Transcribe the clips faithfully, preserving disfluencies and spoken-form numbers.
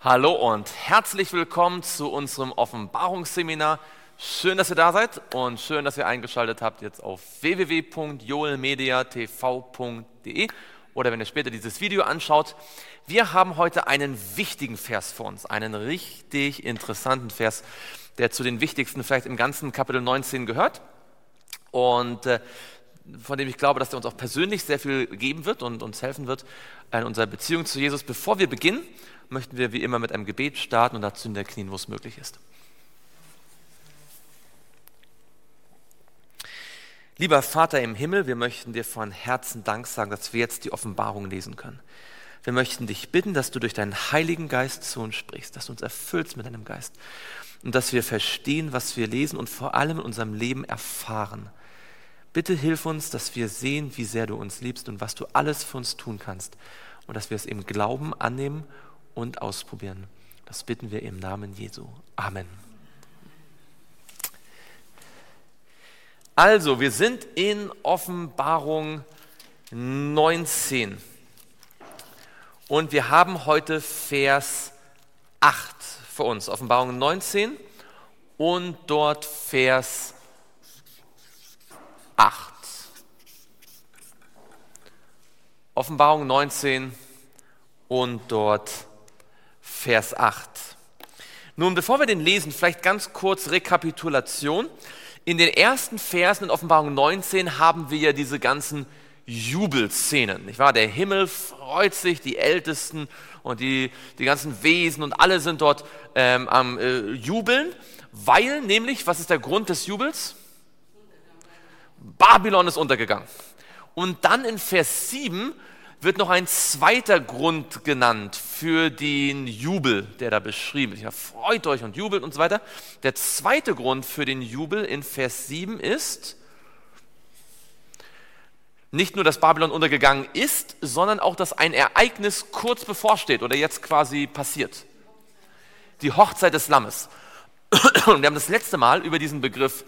Hallo und herzlich willkommen zu unserem Offenbarungsseminar. Schön, dass ihr da seid und schön, dass ihr eingeschaltet habt jetzt auf w w w punkt joelmediatv punkt de oder wenn ihr später dieses Video anschaut. Wir haben heute einen wichtigen Vers vor uns, einen richtig interessanten Vers, der zu den wichtigsten vielleicht im ganzen Kapitel neunzehn gehört und äh, von dem ich glaube, dass der uns auch persönlich sehr viel geben wird und uns helfen wird in unserer Beziehung zu Jesus. Bevor wir beginnen, möchten wir wie immer mit einem Gebet starten und dazu in der Knien, wo es möglich ist. Lieber Vater im Himmel, wir möchten dir von Herzen Dank sagen, dass wir jetzt die Offenbarung lesen können. Wir möchten dich bitten, dass du durch deinen Heiligen Geist zu uns sprichst, dass du uns erfüllst mit deinem Geist und dass wir verstehen, was wir lesen und vor allem in unserem Leben erfahren. Bitte hilf uns, dass wir sehen, wie sehr du uns liebst und was du alles für uns tun kannst und dass wir es im Glauben annehmen und ausprobieren. Das bitten wir im Namen Jesu. Amen. Also, wir sind in Offenbarung neunzehn und wir haben heute Vers acht für uns. Offenbarung neunzehn und dort Vers acht. Offenbarung neunzehn und dort Vers acht. Nun, bevor wir den lesen, vielleicht ganz kurz Rekapitulation. In den ersten Versen in Offenbarung neunzehn haben wir ja diese ganzen Jubelszenen, nicht wahr? Der Himmel freut sich, die Ältesten und die, die ganzen Wesen und alle sind dort ähm, am äh, Jubeln, weil nämlich, was ist der Grund des Jubels? Babylon ist untergegangen. Und dann in Vers sieben wird noch ein zweiter Grund genannt für den Jubel, der da beschrieben ist. Ja, freut euch und jubelt und so weiter. Der zweite Grund für den Jubel in Vers sieben ist nicht nur, dass Babylon untergegangen ist, sondern auch, dass ein Ereignis kurz bevorsteht oder jetzt quasi passiert. Die Hochzeit des Lammes. Und wir haben das letzte Mal über diesen Begriff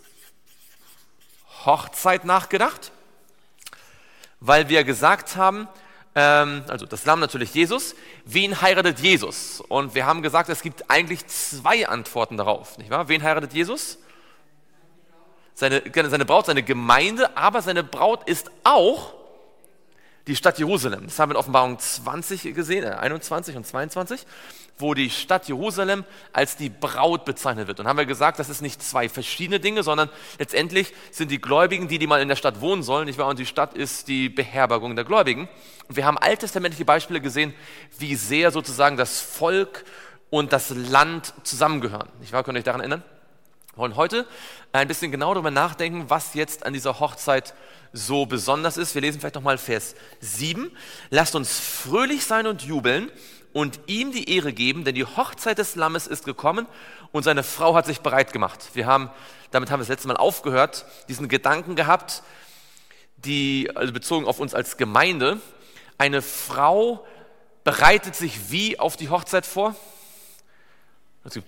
Hochzeit nachgedacht, weil wir gesagt haben, ähm, also das Lamm natürlich Jesus, wen heiratet Jesus? Und wir haben gesagt, es gibt eigentlich zwei Antworten darauf, nicht wahr? Wen heiratet Jesus? Seine, seine Braut, seine Gemeinde, aber seine Braut ist auch die Stadt Jerusalem. Das haben wir in Offenbarung zwanzig gesehen, äh, einundzwanzig und zweiundzwanzig, wo die Stadt Jerusalem als die Braut bezeichnet wird. Und haben wir gesagt, das ist nicht zwei verschiedene Dinge, sondern letztendlich sind die Gläubigen, die, die mal in der Stadt wohnen sollen, nicht wahr? Und die Stadt ist die Beherbergung der Gläubigen. Und wir haben alttestamentliche Beispiele gesehen, wie sehr sozusagen das Volk und das Land zusammengehören. Nicht wahr? Könnt ihr euch daran erinnern? Wir wollen heute ein bisschen genau darüber nachdenken, was jetzt an dieser Hochzeit so besonders ist. Wir lesen vielleicht nochmal Vers sieben. Lasst uns fröhlich sein und jubeln und ihm die Ehre geben, denn die Hochzeit des Lammes ist gekommen und seine Frau hat sich bereit gemacht. Wir haben, damit haben wir das letzte Mal aufgehört, diesen Gedanken gehabt, die, also bezogen auf uns als Gemeinde, eine Frau bereitet sich wie auf die Hochzeit vor? Also,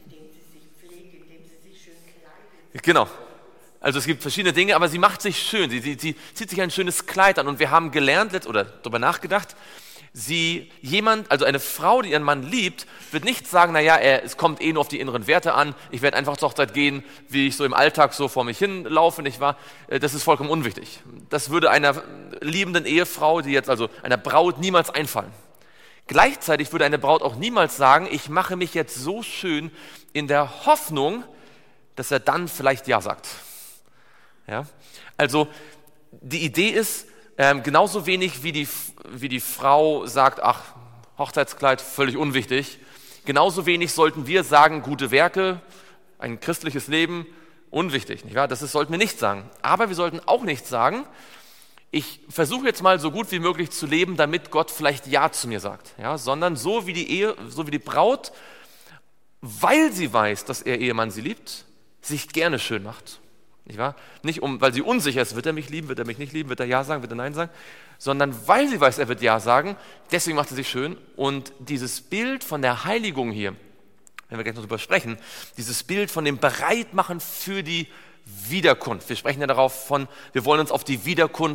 genau. Also es gibt verschiedene Dinge, aber sie macht sich schön. Sie, sie, sie zieht sich ein schönes Kleid an und wir haben gelernt oder darüber nachgedacht, sie, jemand, also eine Frau, die ihren Mann liebt, wird nicht sagen, naja, er, es kommt eh nur auf die inneren Werte an, ich werde einfach zur Hochzeit gehen, wie ich so im Alltag so vor mich hinlaufe, nicht wahr? Das ist vollkommen unwichtig. Das würde einer liebenden Ehefrau, die jetzt also einer Braut niemals einfallen. Gleichzeitig würde eine Braut auch niemals sagen, ich mache mich jetzt so schön in der Hoffnung, dass er dann vielleicht Ja sagt. Ja? Also die Idee ist, ähm, genauso wenig wie die, wie die Frau sagt, ach, Hochzeitskleid, völlig unwichtig, genauso wenig sollten wir sagen, gute Werke, ein christliches Leben, unwichtig. Nicht wahr? Das ist, sollten wir nicht sagen. Aber wir sollten auch nicht sagen, ich versuche jetzt mal so gut wie möglich zu leben, damit Gott vielleicht Ja zu mir sagt. Ja? Sondern so wie die Ehe, so wie die Braut, weil sie weiß, dass ihr Ehemann sie liebt, sich gerne schön macht. Nicht wahr? Nicht um, weil sie unsicher ist, wird er mich lieben, wird er mich nicht lieben, wird er Ja sagen, wird er Nein sagen, sondern weil sie weiß, er wird Ja sagen, deswegen macht sie sich schön. Und dieses Bild von der Heiligung hier, wenn wir gleich noch drüber sprechen, dieses Bild von dem Bereitmachen für die Wiederkunft. Wir sprechen ja darauf von, wir wollen uns auf die Wiederkunft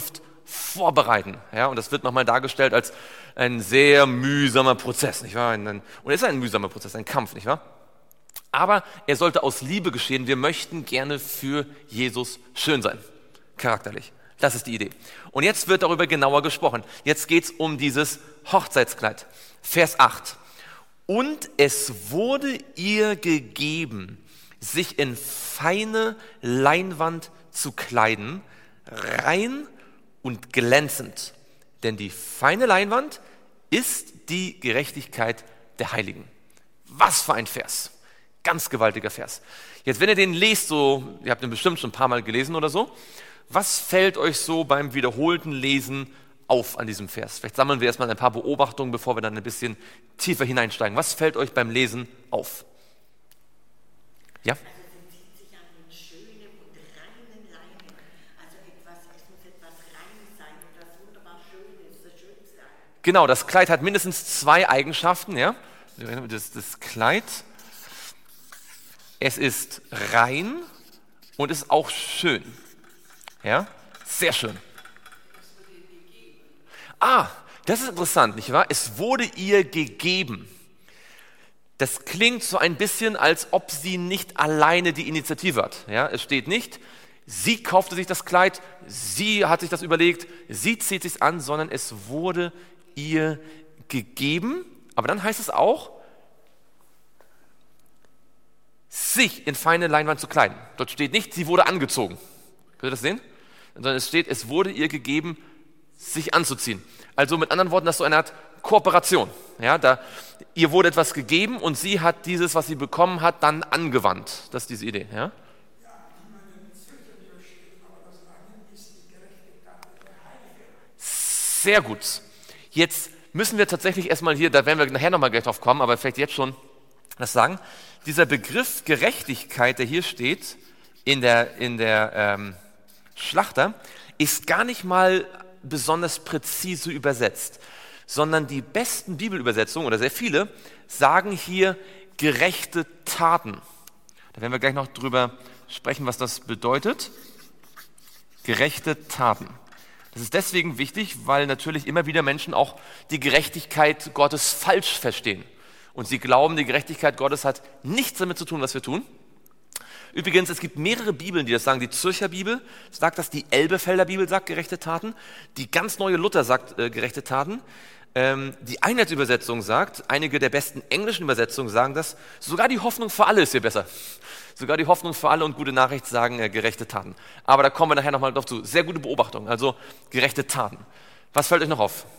vorbereiten. Ja, und das wird nochmal dargestellt als ein sehr mühsamer Prozess, nicht wahr? Und es ist ein mühsamer Prozess, ein Kampf, nicht wahr? Aber er sollte aus Liebe geschehen. Wir möchten gerne für Jesus schön sein, charakterlich. Das ist die Idee. Und jetzt wird darüber genauer gesprochen. Jetzt geht es um dieses Hochzeitskleid. Vers acht. Und es wurde ihr gegeben, sich in feine Leinwand zu kleiden, rein und glänzend. Denn die feine Leinwand ist die Gerechtigkeit der Heiligen. Was für ein Vers. Ganz gewaltiger Vers. Jetzt, wenn ihr den lest, so, ihr habt ihn bestimmt schon ein paar Mal gelesen oder so, was fällt euch so beim wiederholten Lesen auf an diesem Vers? Vielleicht sammeln wir erstmal ein paar Beobachtungen, bevor wir dann ein bisschen tiefer hineinsteigen. Was fällt euch beim Lesen auf? Ja? Also sie zieht sich an den schönen und reinen Leinen. Also etwas, es muss etwas rein sein, etwas wunderbar Schönes, das Schönste. Genau, das Kleid hat mindestens zwei Eigenschaften. Ja? Das, das Kleid, es ist rein und ist auch schön. Ja, sehr schön. Ah, das ist interessant, nicht wahr? Es wurde ihr gegeben. Das klingt so ein bisschen, als ob sie nicht alleine die Initiative hat. Ja, es steht nicht, sie kaufte sich das Kleid, sie hat sich das überlegt, sie zieht sich an, sondern es wurde ihr gegeben. Aber dann heißt es auch, sich in feine Leinwand zu kleiden. Dort steht nicht, sie wurde angezogen. Könnt ihr das sehen? Sondern es steht, es wurde ihr gegeben, sich anzuziehen. Also mit anderen Worten, das ist so eine Art Kooperation. Ja, da, ihr wurde etwas gegeben und sie hat dieses, was sie bekommen hat, dann angewandt. Das ist diese Idee. Ja? Sehr gut. Jetzt müssen wir tatsächlich erstmal hier, da werden wir nachher nochmal gleich drauf kommen, aber vielleicht jetzt schon das sagen. Dieser Begriff Gerechtigkeit, der hier steht, in der, in der ähm, Schlachter, ist gar nicht mal besonders präzise übersetzt, sondern die besten Bibelübersetzungen, oder sehr viele, sagen hier gerechte Taten. Da werden wir gleich noch drüber sprechen, was das bedeutet. Gerechte Taten. Das ist deswegen wichtig, weil natürlich immer wieder Menschen auch die Gerechtigkeit Gottes falsch verstehen. Und sie glauben, die Gerechtigkeit Gottes hat nichts damit zu tun, was wir tun. Übrigens, es gibt mehrere Bibeln, die das sagen. Die Zürcher Bibel sagt das, die Elbefelder Bibel sagt gerechte Taten, die ganz neue Luther sagt äh, gerechte Taten, ähm, die Einheitsübersetzung sagt, einige der besten englischen Übersetzungen sagen das, sogar die Hoffnung für alle ist hier besser. Sogar die Hoffnung für alle und gute Nachricht sagen äh, gerechte Taten. Aber da kommen wir nachher nochmal drauf zu. Sehr gute Beobachtung, also gerechte Taten. Was fällt euch noch auf?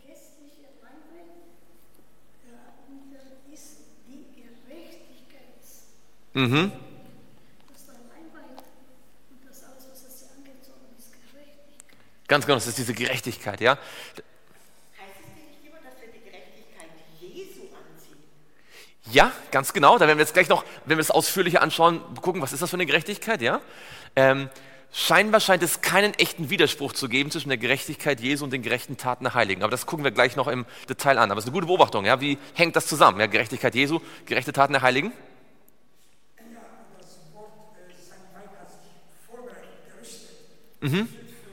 Mhm. Ganz genau, das ist diese Gerechtigkeit, ja. Heißt es denn nicht immer, dass wir die Gerechtigkeit Jesu anziehen? Ja, ganz genau. Da werden wir jetzt gleich noch, wenn wir es ausführlicher anschauen, gucken, was ist das für eine Gerechtigkeit, ja. Ähm, scheinbar scheint es keinen echten Widerspruch zu geben zwischen der Gerechtigkeit Jesu und den gerechten Taten der Heiligen. Aber das gucken wir gleich noch im Detail an. Aber es ist eine gute Beobachtung, ja. Wie hängt das zusammen? Ja, Gerechtigkeit Jesu, gerechte Taten der Heiligen? Mhm.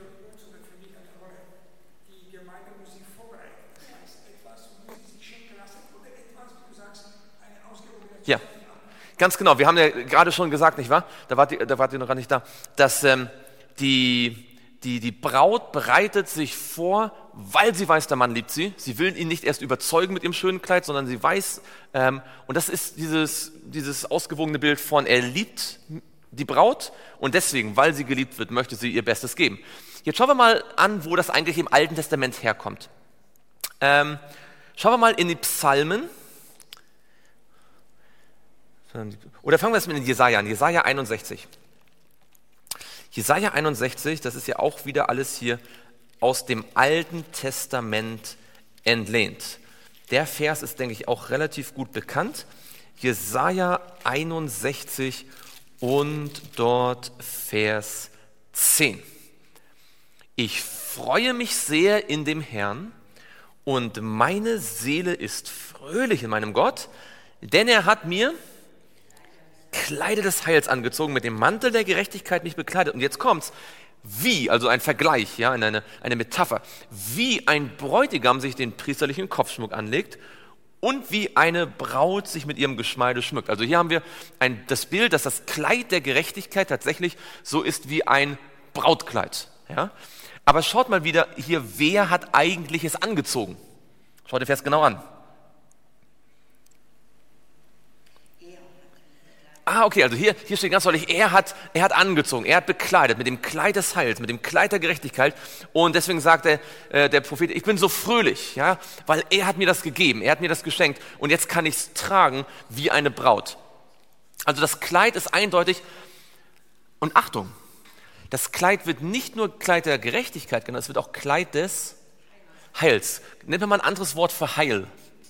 Ja, ganz genau. Wir haben ja gerade schon gesagt, nicht wahr? Da wart ihr, da wart ihr noch gar nicht da, dass ähm, die, die, die Braut bereitet sich vor, weil sie weiß, der Mann liebt sie. Sie will ihn nicht erst überzeugen mit ihrem schönen Kleid, sondern sie weiß, ähm, und das ist dieses, dieses ausgewogene Bild von, er liebt die Braut und deswegen, weil sie geliebt wird, möchte sie ihr Bestes geben. Jetzt schauen wir mal an, wo das eigentlich im Alten Testament herkommt. Ähm, schauen wir mal in die Psalmen. Oder fangen wir erst mit Jesaja an. Jesaja einundsechzig. Jesaja einundsechzig, das ist ja auch wieder alles hier aus dem Alten Testament entlehnt. Der Vers ist, denke ich, auch relativ gut bekannt. Jesaja einundsechzig und dort Vers zehn. Ich freue mich sehr in dem Herrn und meine Seele ist fröhlich in meinem Gott, denn er hat mir Kleider des Heils angezogen, mit dem Mantel der Gerechtigkeit mich bekleidet. Und jetzt kommt's. wie, also ein Vergleich, ja, eine, eine Metapher, wie ein Bräutigam sich den priesterlichen Kopfschmuck anlegt und wie eine Braut sich mit ihrem Geschmeide schmückt. Also hier haben wir ein, das Bild, dass das Kleid der Gerechtigkeit tatsächlich so ist wie ein Brautkleid. Ja? Aber schaut mal wieder hier, wer hat eigentlich es angezogen? Schaut den Vers genau an. Ah, okay, also hier, hier steht ganz deutlich, er hat, er hat angezogen, er hat bekleidet mit dem Kleid des Heils, mit dem Kleid der Gerechtigkeit. Und deswegen sagt der, äh, der Prophet, ich bin so fröhlich, ja, weil er hat mir das gegeben, er hat mir das geschenkt und jetzt kann ich es tragen wie eine Braut. Also das Kleid ist eindeutig, und Achtung, das Kleid wird nicht nur Kleid der Gerechtigkeit genannt, es wird auch Kleid des Heils. Nennt man mal ein anderes Wort für Heil.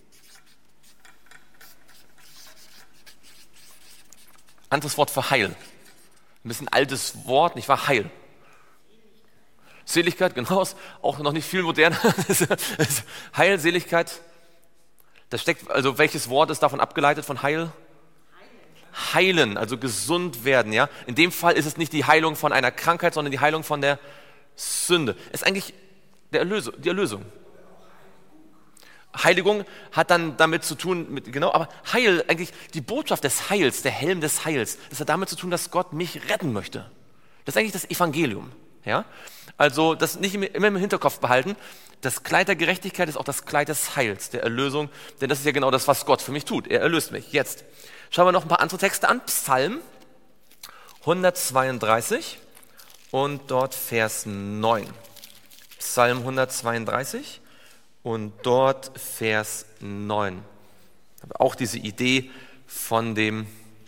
Anderes Wort für Heil. Ein bisschen altes Wort, nicht wahr? Heil. Seligkeit, genau, ist auch noch nicht viel moderner. Heil, Seligkeit. Das steckt, also welches Wort ist davon abgeleitet von Heil? Heilen, also gesund werden, ja. In dem Fall ist es nicht die Heilung von einer Krankheit, sondern die Heilung von der Sünde. Es ist eigentlich der Erlösung, die Erlösung. Heiligung hat dann damit zu tun, mit, genau, aber Heil, eigentlich die Botschaft des Heils, der Helm des Heils, das hat damit zu tun, dass Gott mich retten möchte. Das ist eigentlich das Evangelium. Ja? Also das nicht immer im Hinterkopf behalten, das Kleid der Gerechtigkeit ist auch das Kleid des Heils, der Erlösung, denn das ist ja genau das, was Gott für mich tut. Er erlöst mich. Jetzt schauen wir noch ein paar andere Texte an. Psalm hundertzweiunddreißig und dort Vers neun. Psalm hundertzweiunddreißig. Und dort Vers neun. Auch diese Idee von dem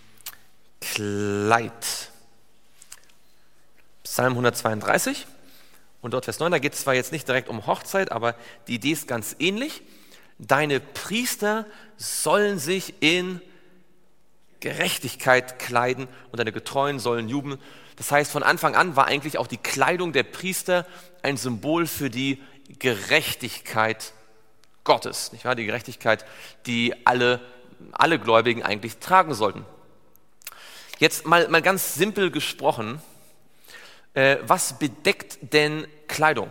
Kleid. Psalm hundertzweiunddreißig und dort Vers neun. Da geht es zwar jetzt nicht direkt um Hochzeit, aber die Idee ist ganz ähnlich. Deine Priester sollen sich in Gerechtigkeit kleiden und deine Getreuen sollen jubeln. Das heißt, von Anfang an war eigentlich auch die Kleidung der Priester ein Symbol für die Gerechtigkeit Gottes, nicht wahr? Die Gerechtigkeit, die alle, alle Gläubigen eigentlich tragen sollten. Jetzt mal, mal ganz simpel gesprochen, äh, was bedeckt denn Kleidung?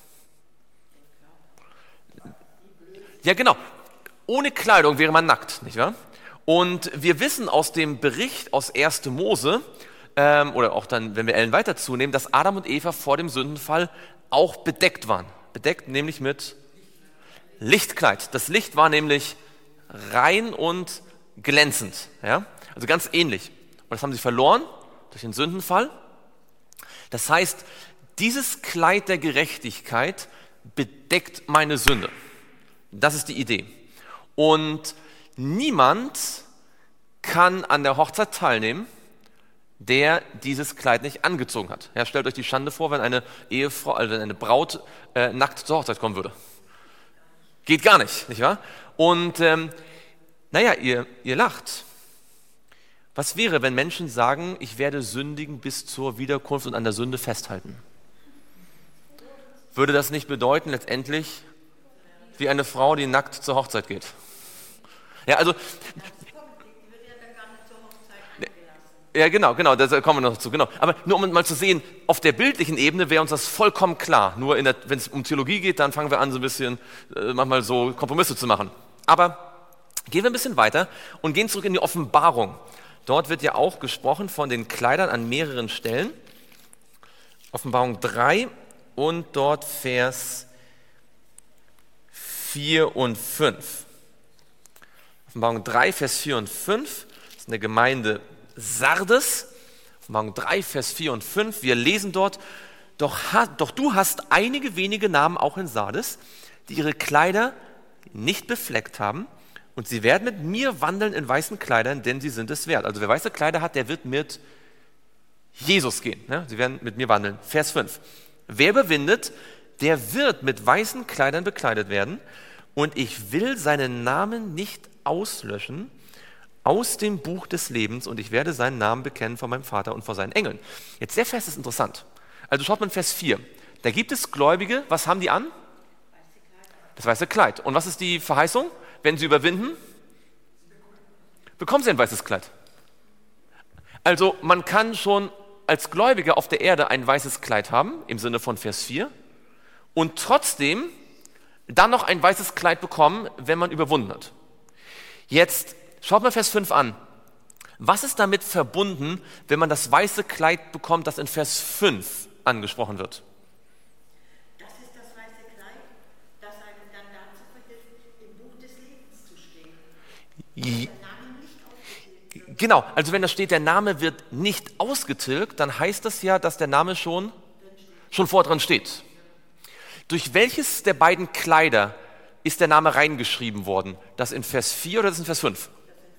Ja, genau. Ohne Kleidung wäre man nackt, nicht wahr? Und wir wissen aus dem Bericht aus erster Mose, ähm, oder auch dann, wenn wir Ellen weiter zunehmen, dass Adam und Eva vor dem Sündenfall auch bedeckt waren. Bedeckt nämlich mit Lichtkleid. Das Licht war nämlich rein und glänzend. Ja? Also ganz ähnlich. Und das haben sie verloren durch den Sündenfall. Das heißt, dieses Kleid der Gerechtigkeit bedeckt meine Sünde. Das ist die Idee. Und niemand kann an der Hochzeit teilnehmen, der dieses Kleid nicht angezogen hat. Ja, stellt euch die Schande vor, wenn eine Ehefrau, also eine Braut äh, nackt zur Hochzeit kommen würde. Geht gar nicht, nicht wahr? Und ähm, naja, ihr, ihr lacht. Was wäre, wenn Menschen sagen, ich werde sündigen bis zur Wiederkunft und an der Sünde festhalten? Würde das nicht bedeuten, letztendlich wie eine Frau, die nackt zur Hochzeit geht? Ja, also ja, genau, genau, da kommen wir noch zu, genau. Aber nur um mal zu sehen, auf der bildlichen Ebene wäre uns das vollkommen klar. Nur wenn es um Theologie geht, dann fangen wir an, so ein bisschen äh, manchmal so Kompromisse zu machen. Aber gehen wir ein bisschen weiter und gehen zurück in die Offenbarung. Dort wird ja auch gesprochen von den Kleidern an mehreren Stellen. Offenbarung drei und dort Vers vier und fünf. Offenbarung drei, Vers vier und fünf. Das ist eine Gemeinde Sardes, Offenbarung drei, Vers vier und fünf, wir lesen dort, doch, doch du hast einige wenige Namen auch in Sardes, die ihre Kleider nicht befleckt haben und sie werden mit mir wandeln in weißen Kleidern, denn sie sind es wert. Also wer weiße Kleider hat, der wird mit Jesus gehen. Ne? Sie werden mit mir wandeln. Vers fünf. Wer überwindet, der wird mit weißen Kleidern bekleidet werden und ich will seinen Namen nicht auslöschen aus dem Buch des Lebens und ich werde seinen Namen bekennen vor meinem Vater und vor seinen Engeln. Jetzt der Vers ist interessant. Also schaut mal in Vers vier. Da gibt es Gläubige, was haben die an? Das weiße Kleid. Und was ist die Verheißung? Wenn sie überwinden, bekommen sie ein weißes Kleid. Also man kann schon als Gläubige auf der Erde ein weißes Kleid haben, im Sinne von Vers vier, und trotzdem dann noch ein weißes Kleid bekommen, wenn man überwunden hat. Jetzt schaut mal Vers fünf an. Was ist damit verbunden, wenn man das weiße Kleid bekommt, das in Vers fünf angesprochen wird? Das ist das weiße Kleid, das einem dann dazu verhilft, im Buch des Lebens zu stehen. Je- Der Name nicht aufgetilgt wird. Genau, also wenn da steht, der Name wird nicht ausgetilgt, dann heißt das ja, dass der Name schon, schon vor dran steht. Durch welches der beiden Kleider ist der Name reingeschrieben worden? Das in Vers vier oder das in Vers fünf?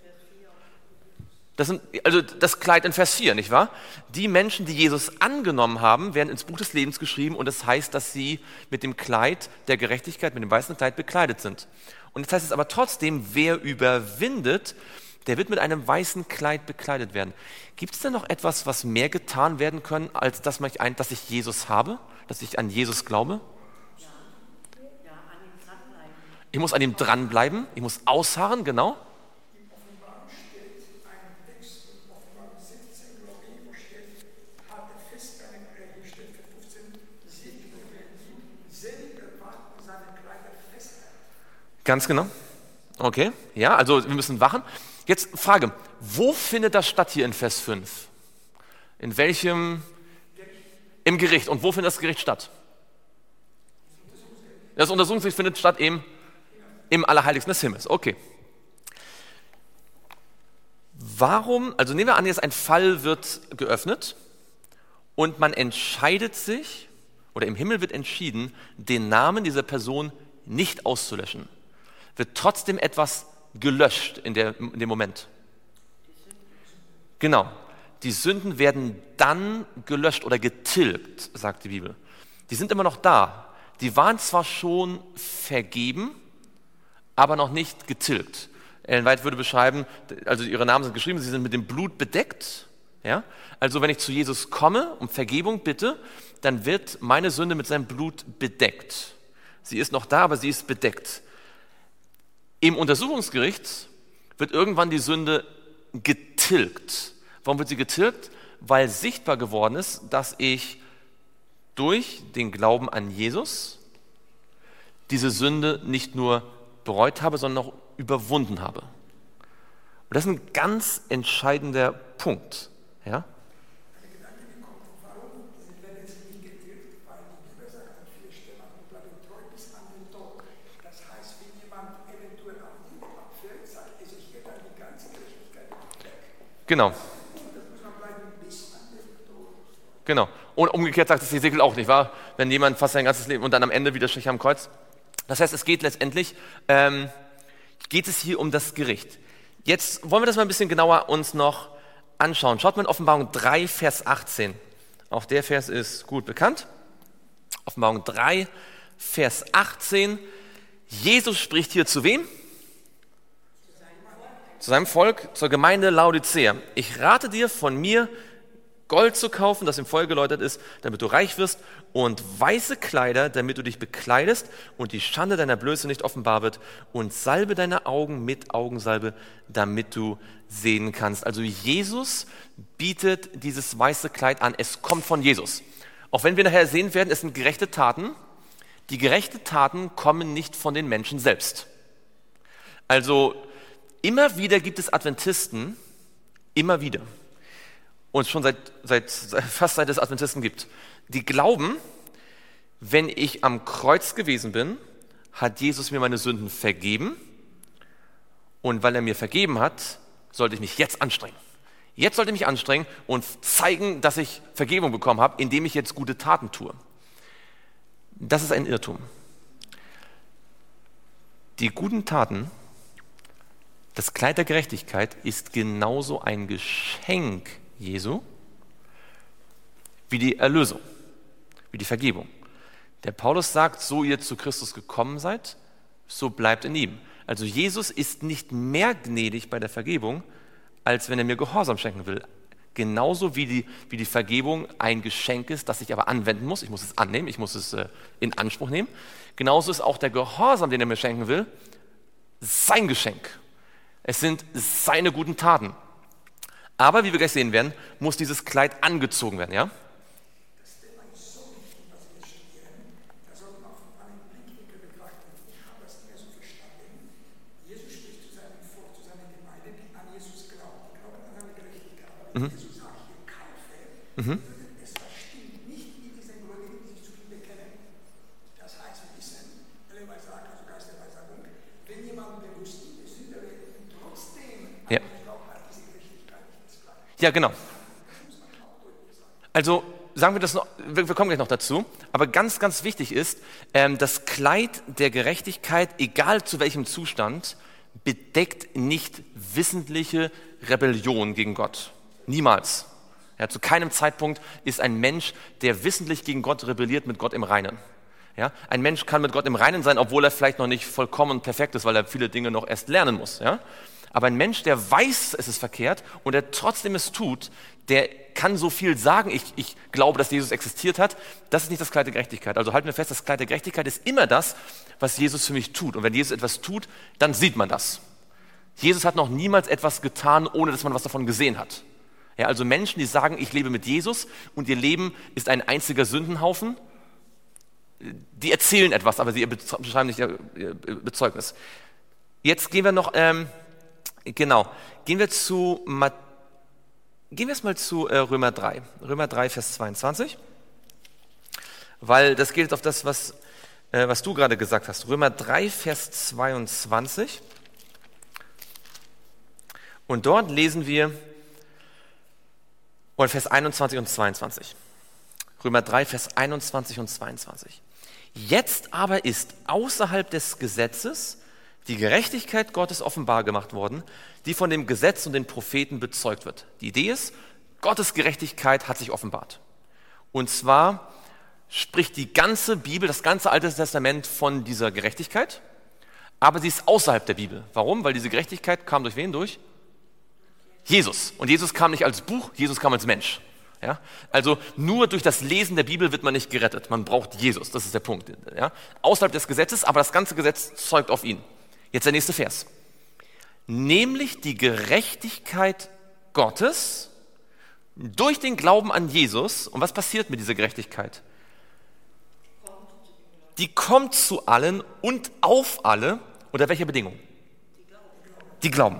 Das sind, also das Kleid in Vers vier, nicht wahr? Die Menschen, die Jesus angenommen haben, werden ins Buch des Lebens geschrieben und das heißt, dass sie mit dem Kleid der Gerechtigkeit, mit dem weißen Kleid bekleidet sind. Und jetzt heißt es aber trotzdem, wer überwindet, der wird mit einem weißen Kleid bekleidet werden. Gibt es denn noch etwas, was mehr getan werden können, als dass, man ein, dass ich Jesus habe, dass ich an Jesus glaube? Ja, an ihm dranbleiben. Ich muss an ihm dranbleiben, ich muss ausharren, genau. In Offenbarung steht ein Text, in Offenbarung siebzehn, glaube ich, wo steht, hat er fest eine, hier steht für fünfzehn, sieben, selber warten seine Kleider festhalten. Ganz genau. Okay, ja, also wir müssen wachen. Jetzt Frage, wo findet das statt hier in Vers fünf? In welchem? Im Gericht. Und wo findet das Gericht statt? Das Untersuchungsgericht findet statt im, im Allerheiligsten des Himmels. Okay. Warum, also nehmen wir an, jetzt ein Fall wird geöffnet und man entscheidet sich, oder im Himmel wird entschieden, den Namen dieser Person nicht auszulöschen. Wird trotzdem etwas gelöscht in, der, in dem Moment. Genau. Die Sünden werden dann gelöscht oder getilgt, sagt die Bibel. Die sind immer noch da. Die waren zwar schon vergeben, aber noch nicht getilgt. Ellen White würde beschreiben, also ihre Namen sind geschrieben, sie sind mit dem Blut bedeckt. Ja? Also wenn ich zu Jesus komme, um Vergebung bitte, dann wird meine Sünde mit seinem Blut bedeckt. Sie ist noch da, aber sie ist bedeckt. Im Untersuchungsgericht wird irgendwann die Sünde getilgt. Warum wird sie getilgt? Weil sichtbar geworden ist, dass ich durch den Glauben an Jesus diese Sünde nicht nur bereut habe, sondern auch überwunden habe. Und das ist ein ganz entscheidender Punkt. Ja? Eine Gedanke gekommen, warum werden sie nicht getilgt? Weil die Bibel sagt an vielen Stellen, du bleibst treu bis an den Tod. Das heißt, wenn jemand eventuell am Liebe abfällt, sagt Ezechiel dann die ganze Gerechtigkeit weg. Genau. Das muss man bleiben bis an den Tod. Genau. Und umgekehrt sagt es Ezekiel auch nicht, wahr? Wenn jemand fast sein ganzes Leben und dann am Ende wieder Stich am Kreuz. Das heißt, es geht letztendlich, ähm, geht es hier um das Gericht. Jetzt wollen wir das mal ein bisschen genauer uns noch anschauen. Schaut mal in Offenbarung drei, Vers achtzehn. Auch der Vers ist gut bekannt. Offenbarung drei, Vers achtzehn. Jesus spricht hier zu wem? Zu seinem Volk, zur Gemeinde Laodicea. Ich rate dir, von mir Gold zu kaufen, das im Feuer geläutert ist, damit du reich wirst, und weiße Kleider, damit du dich bekleidest und die Schande deiner Blöße nicht offenbar wird, und salbe deine Augen mit Augensalbe, damit du sehen kannst. Also Jesus bietet dieses weiße Kleid an. Es kommt von Jesus. Auch wenn wir nachher sehen werden, es sind gerechte Taten. Die gerechten Taten kommen nicht von den Menschen selbst. Also immer wieder gibt es Adventisten, immer wieder, und schon seit, seit, fast seit es Adventisten gibt, die glauben, wenn ich am Kreuz gewesen bin, hat Jesus mir meine Sünden vergeben, und weil er mir vergeben hat, sollte ich mich jetzt anstrengen. Jetzt sollte ich mich anstrengen und zeigen, dass ich Vergebung bekommen habe, indem ich jetzt gute Taten tue. Das ist ein Irrtum. Die guten Taten, das Kleid der Gerechtigkeit, ist genauso ein Geschenk Jesu wie die Erlösung, wie die Vergebung. Der Paulus sagt, so ihr zu Christus gekommen seid, so bleibt in ihm. Also Jesus ist nicht mehr gnädig bei der Vergebung, als wenn er mir Gehorsam schenken will. Genauso wie die, wie die Vergebung ein Geschenk ist, das ich aber anwenden muss. Ich muss es annehmen, ich muss es äh, in Anspruch nehmen. Genauso ist auch der Gehorsam, den er mir schenken will, sein Geschenk. Es sind seine guten Taten. Aber, wie wir gleich sehen werden, muss dieses Kleid angezogen werden, ja? Das Thema ist so wichtig, was wir studieren. Da sollten wir auf einen Blickwinkel betrachten. Ich habe das immer so verstanden. Jesus spricht zu seinem Volk, zu seiner Gemeinde, die an Jesus glauben. Die glauben an seine Gerechtigkeit. Aber wenn Jesus sagt, hier kaufe, Mhm. es verstimmt nicht mit diesen Gläubigen, die sich zu ihm bekennen. Das heißt, wir wissen, Weissagung, also Geist der Weissagung, wenn jemand bewusst die Sünde lebt und trotzdem Ja. an den Glauben hat, diese Gerechtigkeit nicht missbraucht. Ja, genau. Das muss man auch deutlich sagen. Also sagen wir das noch, wir, wir kommen gleich noch dazu, aber ganz, ganz wichtig ist, ähm, das Kleid der Gerechtigkeit, egal zu welchem Zustand, bedeckt nicht wissentliche Rebellion gegen Gott. Niemals. Ja, zu keinem Zeitpunkt ist ein Mensch, der wissentlich gegen Gott rebelliert, mit Gott im Reinen. Ja, ein Mensch kann mit Gott im Reinen sein, obwohl er vielleicht noch nicht vollkommen und perfekt ist, weil er viele Dinge noch erst lernen muss. Ja? Aber ein Mensch, der weiß, es ist verkehrt und der trotzdem es tut, der kann so viel sagen, ich, ich glaube, dass Jesus existiert hat. Das ist nicht das Kleid der Gerechtigkeit. Also halten wir fest, das Kleid der Gerechtigkeit ist immer das, was Jesus für mich tut. Und wenn Jesus etwas tut, dann sieht man das. Jesus hat noch niemals etwas getan, ohne dass man was davon gesehen hat. Ja, also Menschen, die sagen, ich lebe mit Jesus und ihr Leben ist ein einziger Sündenhaufen, die erzählen etwas, aber sie beschreiben nicht ihr Bezeugnis. Jetzt gehen wir noch, ähm, genau, gehen wir zu, gehen wir jetzt mal zu äh, Römer drei. Römer drei, Vers zweiundzwanzig. Weil das geht auf das, was, äh, was du gerade gesagt hast. Römer drei, Vers zweiundzwanzig. Und dort lesen wir, oder Vers einundzwanzig und zweiundzwanzig. Römer drei, Vers einundzwanzig und zweiundzwanzig. Jetzt aber ist außerhalb des Gesetzes die Gerechtigkeit Gottes offenbar gemacht worden, die von dem Gesetz und den Propheten bezeugt wird. Die Idee ist, Gottes Gerechtigkeit hat sich offenbart. Und zwar spricht die ganze Bibel, das ganze Alte Testament von dieser Gerechtigkeit, aber sie ist außerhalb der Bibel. Warum? Weil diese Gerechtigkeit kam durch wen? Durch Jesus. Und Jesus kam nicht als Buch, Jesus kam als Mensch. Ja? Also nur durch das Lesen der Bibel wird man nicht gerettet. Man braucht Jesus, das ist der Punkt. Ja? Außerhalb des Gesetzes, aber das ganze Gesetz zeugt auf ihn. Jetzt der nächste Vers. Nämlich die Gerechtigkeit Gottes durch den Glauben an Jesus. Und was passiert mit dieser Gerechtigkeit? Die kommt zu allen und auf alle. Unter welcher Bedingung? Die glauben.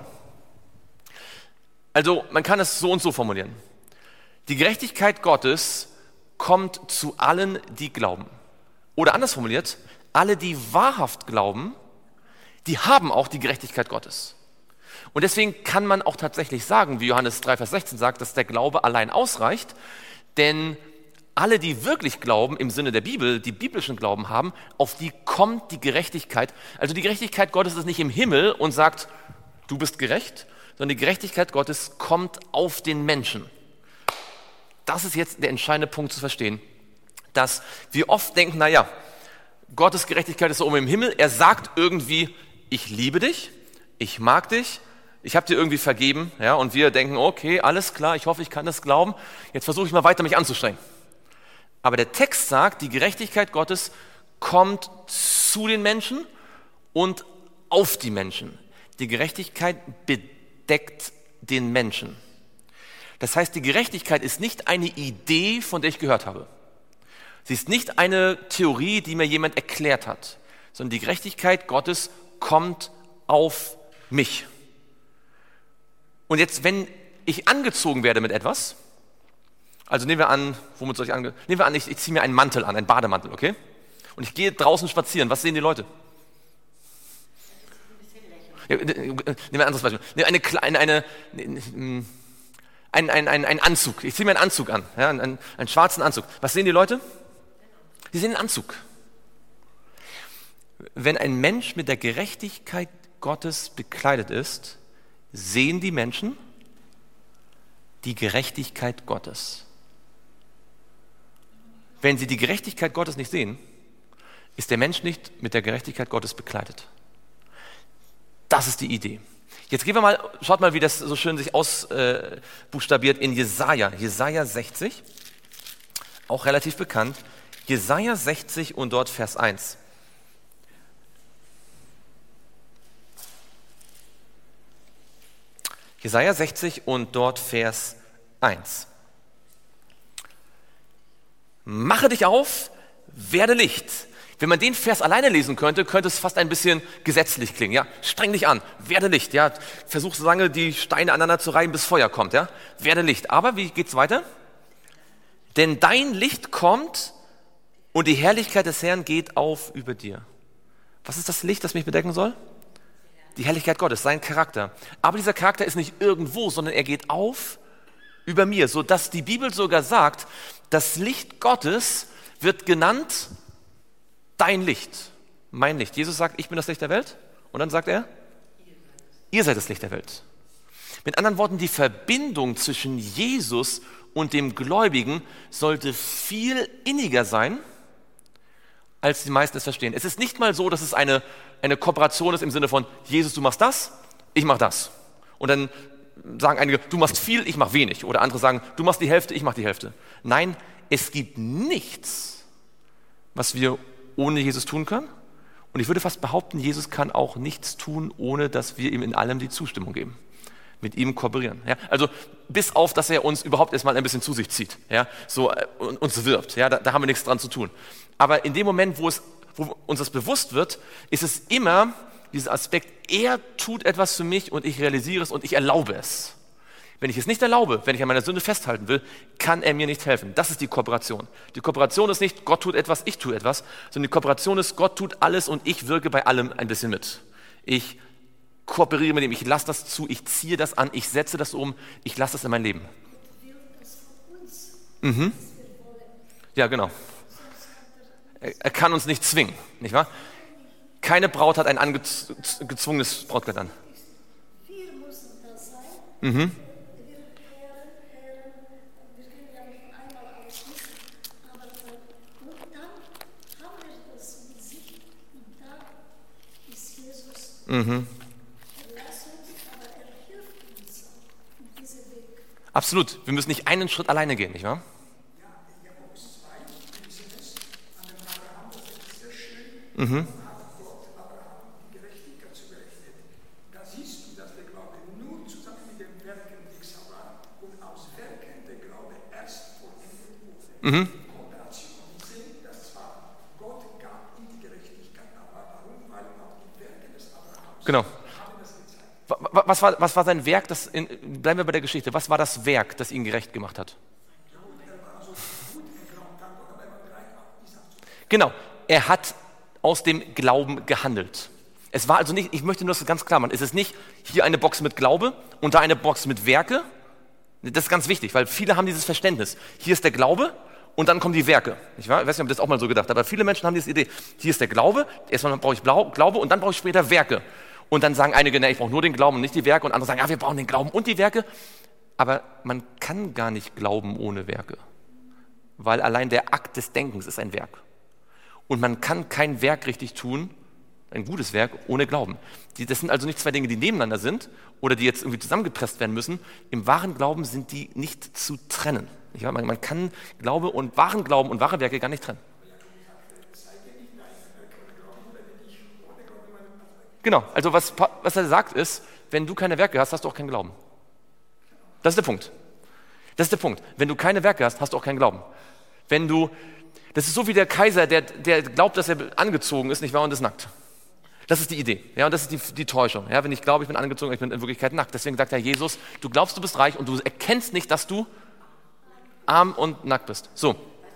Also man kann es so und so formulieren. Die Gerechtigkeit Gottes kommt zu allen, die glauben. Oder anders formuliert, alle, die wahrhaft glauben, die haben auch die Gerechtigkeit Gottes. Und deswegen kann man auch tatsächlich sagen, wie Johannes drei, Vers sechzehn sagt, dass der Glaube allein ausreicht, denn alle, die wirklich glauben, im Sinne der Bibel, die biblischen Glauben haben, auf die kommt die Gerechtigkeit. Also die Gerechtigkeit Gottes ist nicht im Himmel und sagt, du bist gerecht, sondern die Gerechtigkeit Gottes kommt auf den Menschen. Das ist jetzt der entscheidende Punkt zu verstehen, dass wir oft denken, naja, Gottes Gerechtigkeit ist da oben im Himmel, er sagt irgendwie, ich liebe dich, ich mag dich, ich habe dir irgendwie vergeben, ja, und wir denken, okay, alles klar, ich hoffe, ich kann das glauben, jetzt versuche ich mal weiter, mich anzustrengen. Aber der Text sagt, die Gerechtigkeit Gottes kommt zu den Menschen und auf die Menschen. Die Gerechtigkeit bedeckt den Menschen. Das heißt, die Gerechtigkeit ist nicht eine Idee, von der ich gehört habe. Sie ist nicht eine Theorie, die mir jemand erklärt hat, sondern die Gerechtigkeit Gottes kommt auf mich. Und jetzt, wenn ich angezogen werde mit etwas, also nehmen wir an, womit soll ich ange... Nehmen wir an, ich, ich ziehe mir einen Mantel an, einen Bademantel, okay? Und ich gehe draußen spazieren, was sehen die Leute? Ja, nehmen wir ein anderes Beispiel. Eine kleine, eine, eine Ein, ein, ein, ein Anzug. Ich ziehe mir einen Anzug an, ja, einen, einen schwarzen Anzug. Was sehen die Leute? Die sehen einen Anzug. Wenn ein Mensch mit der Gerechtigkeit Gottes bekleidet ist, sehen die Menschen die Gerechtigkeit Gottes. Wenn sie die Gerechtigkeit Gottes nicht sehen, ist der Mensch nicht mit der Gerechtigkeit Gottes bekleidet. Das ist die Idee. Jetzt gehen wir mal, schaut mal, wie das so schön sich ausbuchstabiert äh, in Jesaja. Jesaja sechzig, auch relativ bekannt. Jesaja sechzig und dort Vers eins. Jesaja sechzig und dort Vers eins. Mache dich auf, werde Licht. Wenn man den Vers alleine lesen könnte, könnte es fast ein bisschen gesetzlich klingen. Ja, streng dich an, werde Licht. Ja, versuch so lange die Steine aneinander zu reiben, bis Feuer kommt. Ja, werde Licht. Aber wie geht's weiter? Denn dein Licht kommt und die Herrlichkeit des Herrn geht auf über dir. Was ist das Licht, das mich bedecken soll? Die Herrlichkeit Gottes, sein Charakter. Aber dieser Charakter ist nicht irgendwo, sondern er geht auf über mir, sodass die Bibel sogar sagt, das Licht Gottes wird genannt dein Licht, mein Licht. Jesus sagt, ich bin das Licht der Welt. Und dann sagt er, ihr seid das Licht der Welt. Mit anderen Worten, die Verbindung zwischen Jesus und dem Gläubigen sollte viel inniger sein, als die meisten es verstehen. Es ist nicht mal so, dass es eine, eine Kooperation ist im Sinne von, Jesus, du machst das, ich mach das. Und dann sagen einige, du machst viel, ich mach wenig. Oder andere sagen, du machst die Hälfte, ich mach die Hälfte. Nein, es gibt nichts, was wir ohne Jesus tun können. Und ich würde fast behaupten, Jesus kann auch nichts tun, ohne dass wir ihm in allem die Zustimmung geben. Mit ihm kooperieren. Ja? Also bis auf, dass er uns überhaupt erstmal ein bisschen zu sich zieht, ja? So, äh, und uns wirbt. Ja? Da, da haben wir nichts dran zu tun. Aber in dem Moment, wo, es, wo uns das bewusst wird, ist es immer dieser Aspekt, er tut etwas für mich und ich realisiere es und ich erlaube es. Wenn ich es nicht erlaube, wenn ich an meiner Sünde festhalten will, kann er mir nicht helfen. Das ist die Kooperation. Die Kooperation ist nicht, Gott tut etwas, ich tue etwas, sondern die Kooperation ist, Gott tut alles und ich wirke bei allem ein bisschen mit. Ich kooperiere mit ihm, ich lasse das zu, ich ziehe das an, ich setze das um, ich lasse das in mein Leben. Mhm. Ja, genau. Er, er kann uns nicht zwingen, nicht wahr? Keine Braut hat ein angezwungenes Brautkleid an. Wir müssen das sein. Mhm. Wir Herren, Herren, wir können ja nicht von einmal ausschließen, aber und dann haben wir das mit sich und da ist Jesus. Mhm. Er lässt uns, aber er hilft uns auch in diesem Weg. Absolut. Wir müssen nicht einen Schritt alleine gehen, nicht wahr? Ja, in Jakobus zwei, lesen es an dem Abraham, das ist sehr schön. Mhm. Hat Gott Abraham die Gerechtigkeit zugerechnet. Da siehst du, dass der Glaube nur zusammen mit den Werken wirksam war und aus Werken der Glaube erst vollendet wurde. Mhm. Kooperation. Wir sehen, dass zwar Gott gab ihm die Gerechtigkeit, aber warum? Weil auch die Werke des Abrahams Genau. haben das gezeigt. Wa- wa- Was war, was war sein Werk? Das in, bleiben wir bei der Geschichte. Was war das Werk, das ihn gerecht gemacht hat? Genau. Er hat aus dem Glauben gehandelt. Es war also nicht, ich möchte nur das ganz klar machen, es ist nicht hier eine Box mit Glaube und da eine Box mit Werke. Das ist ganz wichtig, weil viele haben dieses Verständnis. Hier ist der Glaube und dann kommen die Werke. Ich weiß nicht, ob ich das auch mal so gedacht habe, aber viele Menschen haben diese Idee. Hier ist der Glaube, erstmal brauche ich Blau, Glaube und dann brauche ich später Werke. Und dann sagen einige, ne, ich brauche nur den Glauben und nicht die Werke. Und andere sagen, ja, wir brauchen den Glauben und die Werke. Aber man kann gar nicht glauben ohne Werke. Weil allein der Akt des Denkens ist ein Werk. Und man kann kein Werk richtig tun, ein gutes Werk, ohne Glauben. Die, das sind also nicht zwei Dinge, die nebeneinander sind oder die jetzt irgendwie zusammengepresst werden müssen. Im wahren Glauben sind die nicht zu trennen. Nicht wahr? Man, man kann Glaube und wahren Glauben und wahre Werke gar nicht trennen. Genau, also was, was er sagt ist, wenn du keine Werke hast, hast du auch keinen Glauben. Das ist der Punkt. Das ist der Punkt. Wenn du keine Werke hast, hast du auch keinen Glauben. Wenn du, das ist so wie der Kaiser, der, der glaubt, dass er angezogen ist, nicht wahr, und ist nackt. Das ist die Idee, ja, und das ist die, die Täuschung. Ja, wenn ich glaube, ich bin angezogen, ich bin in Wirklichkeit nackt. Deswegen sagt Herr Jesus, du glaubst, du bist reich und du erkennst nicht, dass du arm und nackt bist. So.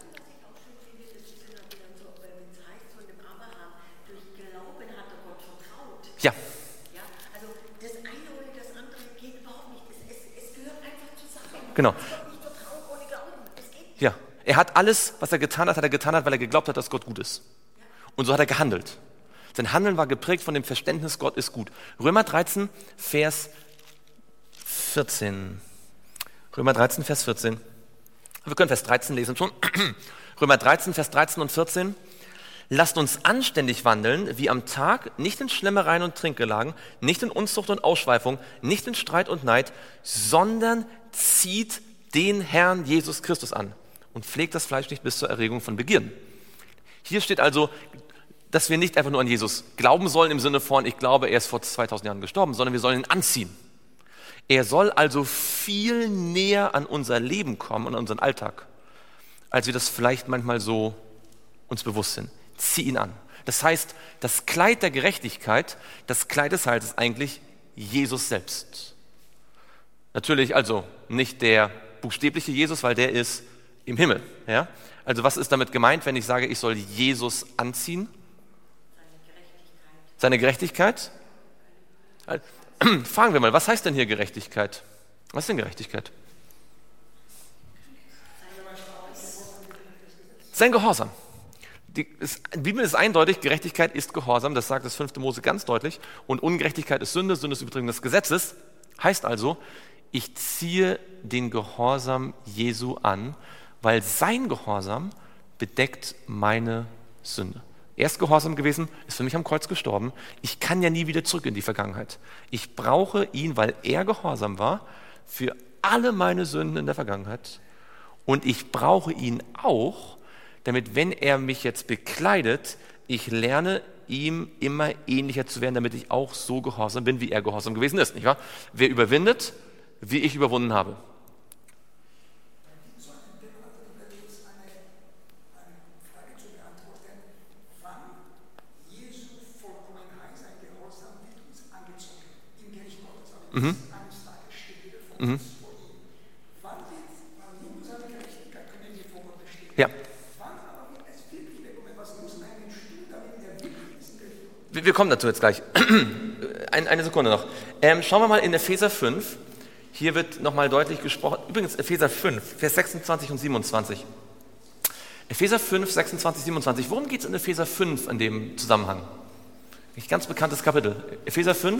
Ja. Ja, also das eine oder das andere geht überhaupt nicht. Es, es, es gehört einfach zusammen. Genau. Es wird nicht vertrauen ohne Glauben. Es geht nicht. Ja, er hat alles, was er getan hat, hat er getan hat, weil er geglaubt hat, dass Gott gut ist. Und so hat er gehandelt. Sein Handeln war geprägt von dem Verständnis, Gott ist gut. Römer dreizehn, Vers vierzehn. Römer dreizehn, Vers vierzehn. Wir können Vers dreizehn lesen schon. Römer dreizehn, Vers dreizehn und vierzehn. Lasst uns anständig wandeln, wie am Tag, nicht in Schlemmereien und Trinkgelagen, nicht in Unzucht und Ausschweifung, nicht in Streit und Neid, sondern zieht den Herrn Jesus Christus an und pflegt das Fleisch nicht bis zur Erregung von Begierden. Hier steht also, dass wir nicht einfach nur an Jesus glauben sollen im Sinne von, ich glaube, er ist vor zweitausend Jahren gestorben, sondern wir sollen ihn anziehen. Er soll also viel näher an unser Leben kommen und an unseren Alltag, als wir das vielleicht manchmal so uns bewusst sind. Zieh ihn an. Das heißt, das Kleid der Gerechtigkeit, das Kleid des Heils ist eigentlich Jesus selbst. Natürlich also nicht der buchstäbliche Jesus, weil der ist im Himmel. Ja? Also was ist damit gemeint, wenn ich sage, ich soll Jesus anziehen? Seine Gerechtigkeit. Seine Gerechtigkeit? Fragen wir mal, was heißt denn hier Gerechtigkeit? Was ist denn Gerechtigkeit? Sein Gehorsam. Die Bibel ist eindeutig, Gerechtigkeit ist Gehorsam, das sagt das fünfte Mose ganz deutlich. Und Ungerechtigkeit ist Sünde, Sünde ist Übertretung des Gesetzes. Heißt also, ich ziehe den Gehorsam Jesu an, weil sein Gehorsam bedeckt meine Sünde. Er ist gehorsam gewesen, ist für mich am Kreuz gestorben. Ich kann ja nie wieder zurück in die Vergangenheit. Ich brauche ihn, weil er gehorsam war, für alle meine Sünden in der Vergangenheit. Und ich brauche ihn auch, damit, wenn er mich jetzt bekleidet, ich lerne, ihm immer ähnlicher zu werden, damit ich auch so gehorsam bin, wie er gehorsam gewesen ist. Nicht wahr? Wer überwindet, wie ich überwunden habe. Mhm. Mhm. Ja. Wir kommen dazu jetzt gleich. Eine Sekunde noch. Ähm, schauen wir mal in Epheser fünf. Hier wird nochmal deutlich gesprochen. Übrigens Epheser fünf, Vers sechsundzwanzig und siebenundzwanzig. Epheser fünf, sechsundzwanzig, siebenundzwanzig. Worum geht es in Epheser fünf in dem Zusammenhang? Ein ganz bekanntes Kapitel. Epheser fünf.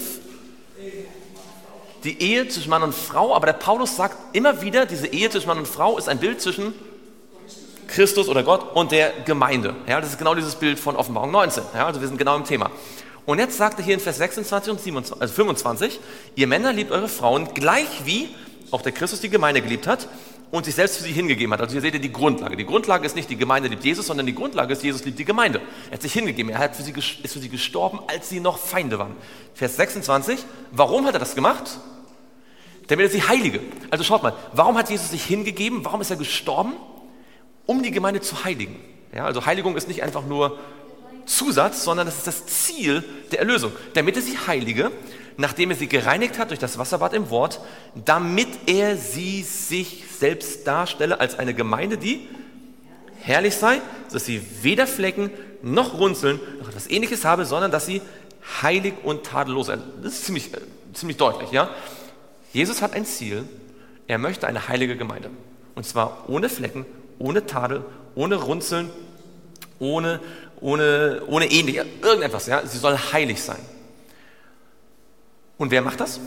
Die Ehe zwischen Mann und Frau, aber der Paulus sagt immer wieder, diese Ehe zwischen Mann und Frau ist ein Bild zwischen Christus oder Gott und der Gemeinde. Ja, das ist genau dieses Bild von Offenbarung neunzehn. Ja, also wir sind genau im Thema. Und jetzt sagt er hier in Vers sechsundzwanzig und siebenundzwanzig, also fünfundzwanzig, ihr Männer liebt eure Frauen gleich wie auch der Christus die Gemeinde geliebt hat und sich selbst für sie hingegeben hat. Also hier seht ihr die Grundlage. Die Grundlage ist nicht, die Gemeinde liebt Jesus, sondern die Grundlage ist, Jesus liebt die Gemeinde. Er hat sich hingegeben, er hat für sie, ist für sie gestorben, als sie noch Feinde waren. Vers sechsundzwanzig, warum hat er das gemacht? Damit er sie heilige. Also schaut mal, warum hat Jesus sich hingegeben? Warum ist er gestorben? Um die Gemeinde zu heiligen. Ja, also Heiligung ist nicht einfach nur Zusatz, sondern das ist das Ziel der Erlösung. Damit er sie heilige, nachdem er sie gereinigt hat durch das Wasserbad im Wort, damit er sie sich selbst darstelle als eine Gemeinde, die herrlich sei, dass sie weder Flecken noch Runzeln noch etwas Ähnliches habe, sondern dass sie heilig und tadellos sei. Das ist ziemlich, äh, ziemlich deutlich. Ja? Jesus hat ein Ziel, er möchte eine heilige Gemeinde. Und zwar ohne Flecken, ohne Tadel, ohne Runzeln, ohne, ohne, ohne ähnlich, irgendetwas. Ja? Sie soll heilig sein. Und wer macht das?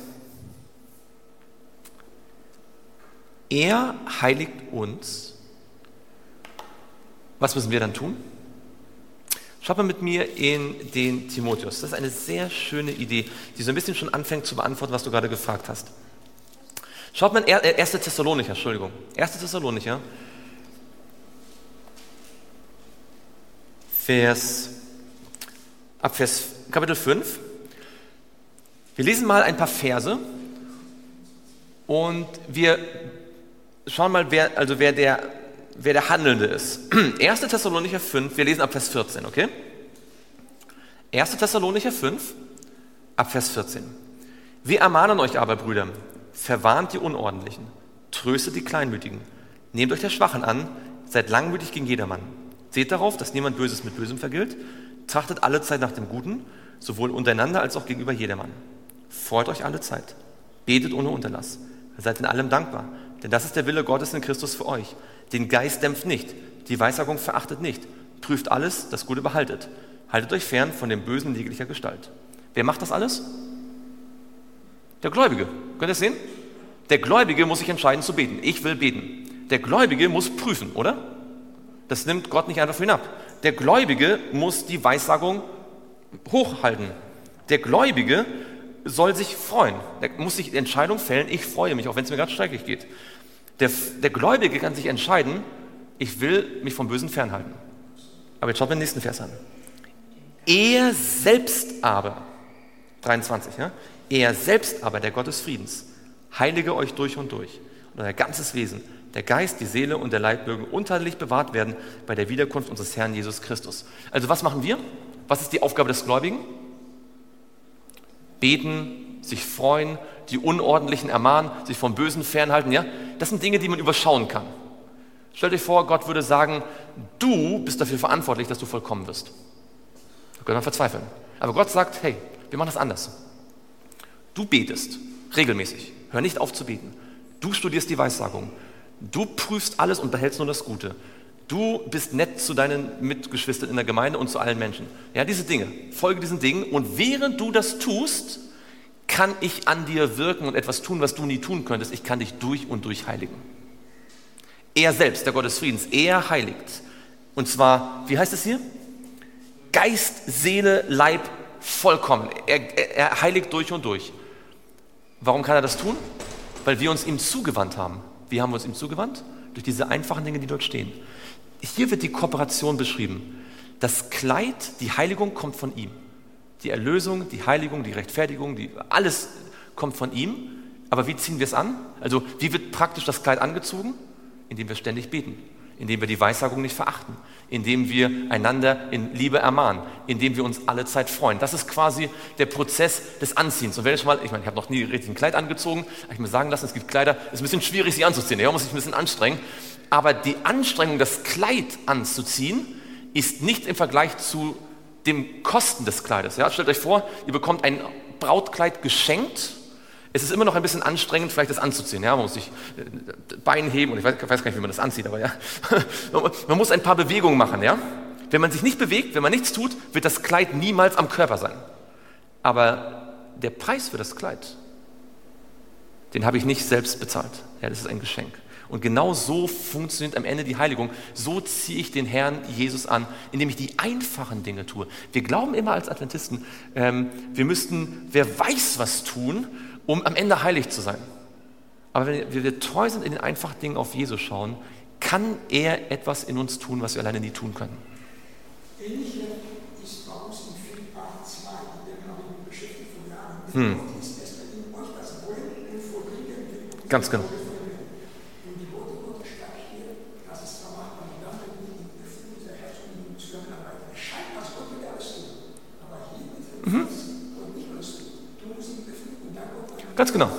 Er heiligt uns. Was müssen wir dann tun? Schaut mal mit mir in den Timotheus. Das ist eine sehr schöne Idee, die so ein bisschen schon anfängt zu beantworten, was du gerade gefragt hast. Schaut mal in erster Thessalonicher, Entschuldigung. erster Thessalonicher, Vers, ab Vers, Kapitel fünf. Wir lesen mal ein paar Verse und wir schauen mal, wer, also wer, der, wer der Handelnde ist. erster Thessalonicher fünf, wir lesen ab Vers vierzehn, okay? erster Thessalonicher fünf, ab Vers vierzehn. Wir ermahnen euch aber, Brüder, verwarnt die Unordentlichen, tröstet die Kleinmütigen, nehmt euch der Schwachen an, seid langmütig gegen jedermann. Seht darauf, dass niemand Böses mit Bösem vergilt, trachtet alle Zeit nach dem Guten, sowohl untereinander als auch gegenüber jedermann. Freut euch alle Zeit, betet ohne Unterlass, seid in allem dankbar, denn das ist der Wille Gottes in Christus für euch. Den Geist dämpft nicht, die Weissagung verachtet nicht, prüft alles, das Gute behaltet. Haltet euch fern von dem Bösen jeglicher Gestalt. Wer macht das alles? Der Gläubige. Könnt ihr es sehen? Der Gläubige muss sich entscheiden zu beten. Ich will beten. Der Gläubige muss prüfen, oder? Das nimmt Gott nicht einfach für ihn ab. Der Gläubige muss die Weissagung hochhalten. Der Gläubige soll sich freuen. Der muss sich die Entscheidung fällen, ich freue mich, auch wenn es mir gerade schrecklich geht. Der, der Gläubige kann sich entscheiden, ich will mich vom Bösen fernhalten. Aber jetzt schaut mal den nächsten Vers an. Er selbst aber, dreiundzwanzig, ja? Er selbst aber, der Gott des Friedens, heilige euch durch und durch und euer ganzes Wesen, der Geist, die Seele und der Leib mögen untadelig bewahrt werden bei der Wiederkunft unseres Herrn Jesus Christus. Also was machen wir? Was ist die Aufgabe des Gläubigen? Beten, sich freuen, die Unordentlichen ermahnen, sich vom Bösen fernhalten. Ja? Das sind Dinge, die man überschauen kann. Stellt euch vor, Gott würde sagen, du bist dafür verantwortlich, dass du vollkommen wirst. Da könnte man verzweifeln. Aber Gott sagt, hey, wir machen das anders. Du betest regelmäßig. Hör nicht auf zu beten. Du studierst die Weissagung. Du prüfst alles und behältst nur das Gute. Du bist nett zu deinen Mitgeschwistern in der Gemeinde und zu allen Menschen. Ja, diese Dinge. Folge diesen Dingen. Und während du das tust, kann ich an dir wirken und etwas tun, was du nie tun könntest. Ich kann dich durch und durch heiligen. Er selbst, der Gott des Friedens, er heiligt. Und zwar, wie heißt es hier? Geist, Seele, Leib, vollkommen. Er, er, er heiligt durch und durch. Warum kann er das tun? Weil wir uns ihm zugewandt haben. Wie haben wir uns ihm zugewandt? Durch diese einfachen Dinge, die dort stehen. Hier wird die Kooperation beschrieben. Das Kleid, die Heiligung kommt von ihm. Die Erlösung, die Heiligung, die Rechtfertigung, die, alles kommt von ihm. Aber wie ziehen wir es an? Also wie wird praktisch das Kleid angezogen? Indem wir ständig beten, indem wir die Weissagung nicht verachten, indem wir einander in Liebe ermahnen, indem wir uns alle Zeit freuen. Das ist quasi der Prozess des Anziehens. Und wenn ich mal, ich meine, ich habe noch nie richtig ein Kleid angezogen, habe ich mir sagen lassen, es gibt Kleider, es ist ein bisschen schwierig, sie anzuziehen. Ja, man muss sich ein bisschen anstrengen. Aber die Anstrengung, das Kleid anzuziehen, ist nicht im Vergleich zu den Kosten des Kleides. Ja, stellt euch vor, ihr bekommt ein Brautkleid geschenkt. Es ist immer noch ein bisschen anstrengend, vielleicht das anzuziehen. Ja, man muss sich Bein heben und ich weiß, weiß gar nicht, wie man das anzieht, aber ja. Man muss ein paar Bewegungen machen. Ja? Wenn man sich nicht bewegt, wenn man nichts tut, wird das Kleid niemals am Körper sein. Aber der Preis für das Kleid, den habe ich nicht selbst bezahlt. Ja, das ist ein Geschenk. Und genau so funktioniert am Ende die Heiligung. So ziehe ich den Herrn Jesus an, indem ich die einfachen Dinge tue. Wir glauben immer als Adventisten, ähm, wir müssten, wer weiß was tun, um am Ende heilig zu sein. Aber wenn wir treu sind in den einfachen Dingen auf Jesus schauen, kann er etwas in uns tun, was wir alleine nie tun können. Ähnlich ist bei uns in Philipper zwei, mit dem habe ich mich beschäftigt vor Jahren. Hm. Gott ist erst bei ihm euch das Wollen und Vollbringen will. Ganz genau. Und die Worte Gottes stark hier, das ist zwar manchmal die Lampe, die in Gefühl unser Herz und in Zusammenarbeit. Es scheint, als Gott will alles tun. Aber hier mit dem Mhm. Gott nicht alles tun. Du musst ihn öffnen und dann Gott. Ganz genau.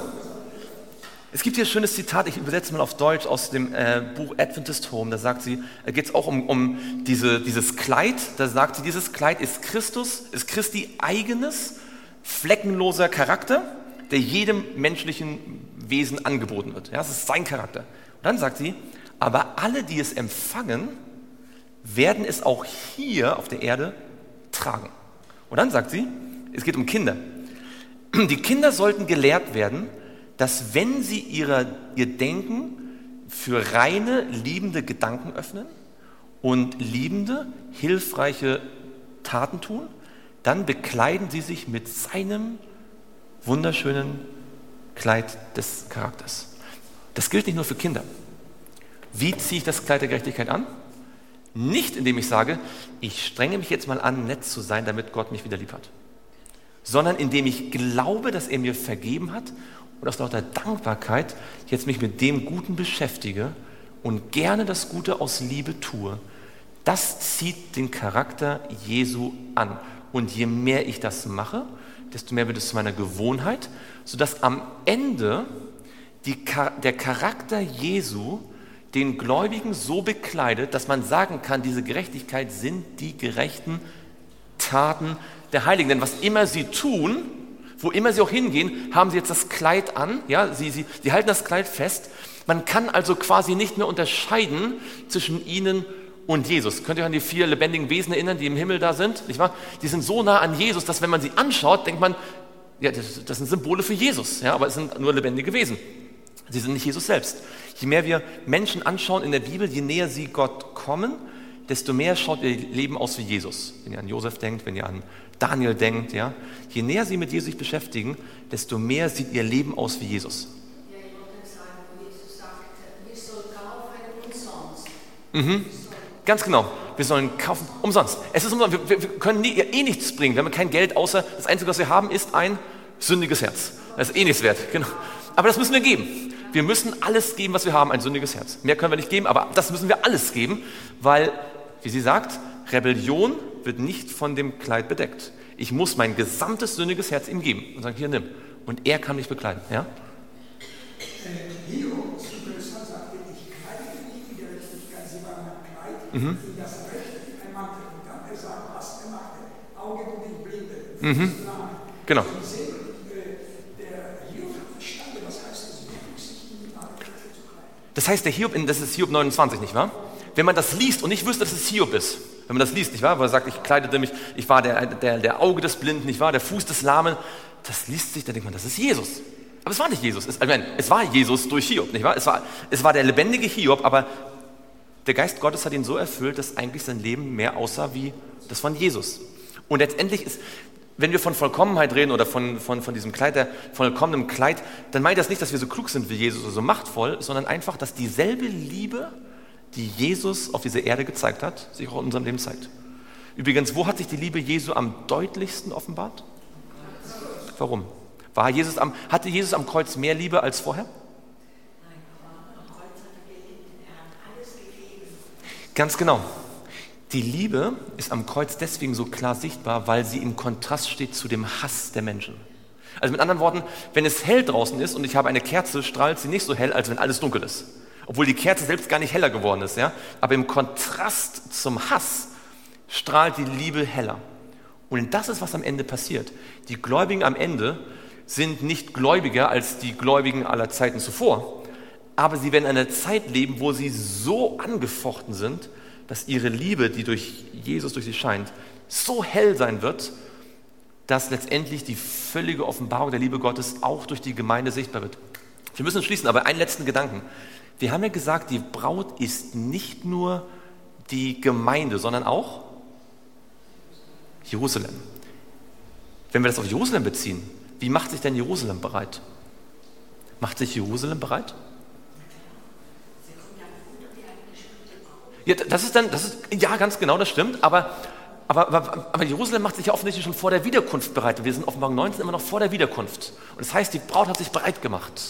Es gibt hier ein schönes Zitat, ich übersetze mal auf Deutsch aus dem äh, Buch Adventist Home, da sagt sie, da geht es auch um, um diese, dieses Kleid, da sagt sie, dieses Kleid ist Christus, ist Christi eigenes, fleckenloser Charakter, der jedem menschlichen Wesen angeboten wird. Ja, das ist sein Charakter. Und dann sagt sie, aber alle, die es empfangen, werden es auch hier auf der Erde tragen. Und dann sagt sie, es geht um Kinder. Die Kinder sollten gelehrt werden, dass wenn sie ihre, ihr Denken für reine, liebende Gedanken öffnen und liebende, hilfreiche Taten tun, dann bekleiden sie sich mit seinem wunderschönen Kleid des Charakters. Das gilt nicht nur für Kinder. Wie ziehe ich das Kleid der Gerechtigkeit an? Nicht, indem ich sage, ich strenge mich jetzt mal an, nett zu sein, damit Gott mich wieder lieb hat. Sondern indem ich glaube, dass er mir vergeben hat und aus lauter Dankbarkeit jetzt mich mit dem Guten beschäftige und gerne das Gute aus Liebe tue. Das zieht den Charakter Jesu an. Und je mehr ich das mache, desto mehr wird es zu meiner Gewohnheit, sodass am Ende die, der Charakter Jesu den Gläubigen so bekleidet, dass man sagen kann, diese Gerechtigkeit sind die gerechten Taten der Heiligen. Denn was immer sie tun, wo immer sie auch hingehen, haben sie jetzt das Kleid an. Ja, sie, sie, sie halten das Kleid fest. Man kann also quasi nicht mehr unterscheiden zwischen ihnen und Jesus. Könnt ihr euch an die vier lebendigen Wesen erinnern, die im Himmel da sind? Nicht wahr? Die sind so nah an Jesus, dass wenn man sie anschaut, denkt man, ja, das, das sind Symbole für Jesus. Ja, aber es sind nur lebendige Wesen. Sie sind nicht Jesus selbst. Je mehr wir Menschen anschauen in der Bibel, je näher sie Gott kommen, desto mehr schaut ihr Leben aus wie Jesus. Wenn ihr an Josef denkt, wenn ihr an Daniel denkt, ja, je näher sie mit Jesus sich beschäftigen, desto mehr sieht ihr Leben aus wie Jesus. Ja, ich wollte sagen, wo Jesus sagt, wir sollen kaufen umsonst. Mhm. Ganz genau. Wir sollen kaufen umsonst. Es ist umsonst. Wir, wir können nie, eh nichts bringen. Wir haben kein Geld, außer das Einzige, was wir haben, ist ein sündiges Herz. Das ist eh nichts wert. Genau. Aber das müssen wir geben. Wir müssen alles geben, was wir haben, ein sündiges Herz. Mehr können wir nicht geben, aber das müssen wir alles geben, weil, wie sie sagt, Rebellion wird nicht von dem Kleid bedeckt. Ich muss mein gesamtes sündiges Herz ihm geben und sagen, hier, nimm. Und er kann mich bekleiden. Ja? Hiob, ist interessant, sagte, ich kleide nicht in der Gerechtigkeit, sie war mein Kleid, Mhm. in das Recht wie ein Mantel. Und dann er sagt, was er machte, Augen und die Blinde. Mhm. Genau. Sie sehen, äh, der Hiob hat verstanden, was heißt es, wirklich sich in die Lage zu kleiden. Das heißt, der Hiob, das ist Hiob neunundzwanzig, nicht wahr? Wenn man das liest und nicht wüsste, dass es Hiob ist, wenn man das liest, nicht wahr? Wo er sagt, ich kleidete mich, ich war der, der, der Auge des Blinden, nicht wahr? Der Fuß des Lahmen. Das liest sich, da denkt man, das ist Jesus. Aber es war nicht Jesus. Es, ich meine, es war Jesus durch Hiob, nicht wahr? Es war, es war der lebendige Hiob, aber der Geist Gottes hat ihn so erfüllt, dass eigentlich sein Leben mehr aussah wie das von Jesus. Und letztendlich ist, wenn wir von Vollkommenheit reden oder von, von, von diesem Kleid, der vollkommenen Kleid, dann meint das nicht, dass wir so klug sind wie Jesus oder so machtvoll, sondern einfach, dass dieselbe Liebe, die Jesus auf dieser Erde gezeigt hat, sich auch in unserem Leben zeigt. Übrigens, wo hat sich die Liebe Jesu am deutlichsten offenbart? Warum? War Jesus am, hatte Jesus am Kreuz mehr Liebe als vorher? Nein, aber am Kreuz hat er gelitten. Er hat alles gegeben. Ganz genau. Die Liebe ist am Kreuz deswegen so klar sichtbar, weil sie im Kontrast steht zu dem Hass der Menschen. Also mit anderen Worten, wenn es hell draußen ist und ich habe eine Kerze, strahlt sie nicht so hell, als wenn alles dunkel ist. Obwohl die Kerze selbst gar nicht heller geworden ist. Ja? Aber im Kontrast zum Hass strahlt die Liebe heller. Und das ist, was am Ende passiert. Die Gläubigen am Ende sind nicht gläubiger als die Gläubigen aller Zeiten zuvor, aber sie werden in einer Zeit leben, wo sie so angefochten sind, dass ihre Liebe, die durch Jesus durch sie scheint, so hell sein wird, dass letztendlich die völlige Offenbarung der Liebe Gottes auch durch die Gemeinde sichtbar wird. Wir müssen schließen, aber einen letzten Gedanken. Wir haben ja gesagt, die Braut ist nicht nur die Gemeinde, sondern auch Jerusalem. Wenn wir das auf Jerusalem beziehen, wie macht sich denn Jerusalem bereit? Macht sich Jerusalem bereit? Ja, das ist dann, das ist, ja, ganz genau, das stimmt, aber, aber, aber, aber Jerusalem macht sich ja offensichtlich schon vor der Wiederkunft bereit. Wir sind Offenbarung neunzehn immer noch vor der Wiederkunft. Und das heißt, die Braut hat sich bereit gemacht.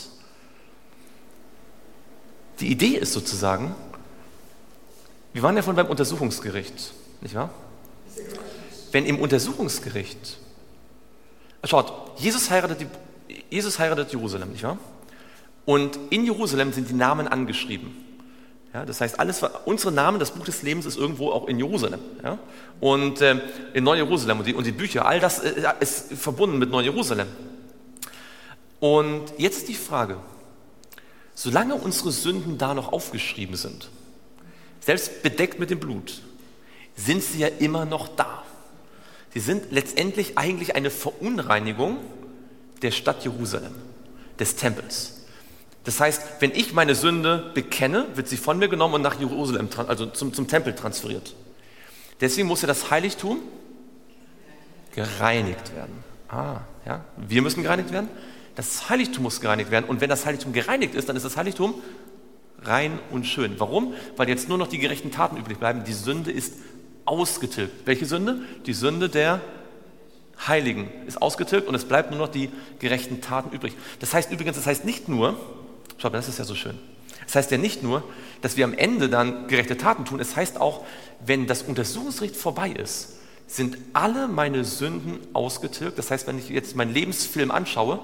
Die Idee ist sozusagen, wir waren ja vorhin beim Untersuchungsgericht, nicht wahr? Wenn im Untersuchungsgericht, schaut, Jesus heiratet, die, Jesus heiratet Jerusalem, nicht wahr? Und in Jerusalem sind die Namen angeschrieben. Ja, das heißt, alles, unsere Namen, das Buch des Lebens ist irgendwo auch in Jerusalem. Ja? Und äh, in Neu-Jerusalem und die, und die Bücher, all das äh, ist verbunden mit Neu-Jerusalem. Und jetzt die Frage, solange unsere Sünden da noch aufgeschrieben sind, selbst bedeckt mit dem Blut, sind sie ja immer noch da. Sie sind letztendlich eigentlich eine Verunreinigung der Stadt Jerusalem, des Tempels. Das heißt, wenn ich meine Sünde bekenne, wird sie von mir genommen und nach Jerusalem, also zum, zum Tempel transferiert. Deswegen muss ja das Heiligtum gereinigt werden. Ah, ja, wir müssen gereinigt werden. Das Heiligtum muss gereinigt werden. Und wenn das Heiligtum gereinigt ist, dann ist das Heiligtum rein und schön. Warum? Weil jetzt nur noch die gerechten Taten übrig bleiben. Die Sünde ist ausgetilgt. Welche Sünde? Die Sünde der Heiligen ist ausgetilgt und es bleibt nur noch die gerechten Taten übrig. Das heißt übrigens, das heißt nicht nur, schaut mal, das ist ja so schön. Das heißt ja nicht nur, dass wir am Ende dann gerechte Taten tun. Es heißt auch, wenn das Untersuchungsgericht vorbei ist, sind alle meine Sünden ausgetilgt. Das heißt, wenn ich jetzt meinen Lebensfilm anschaue,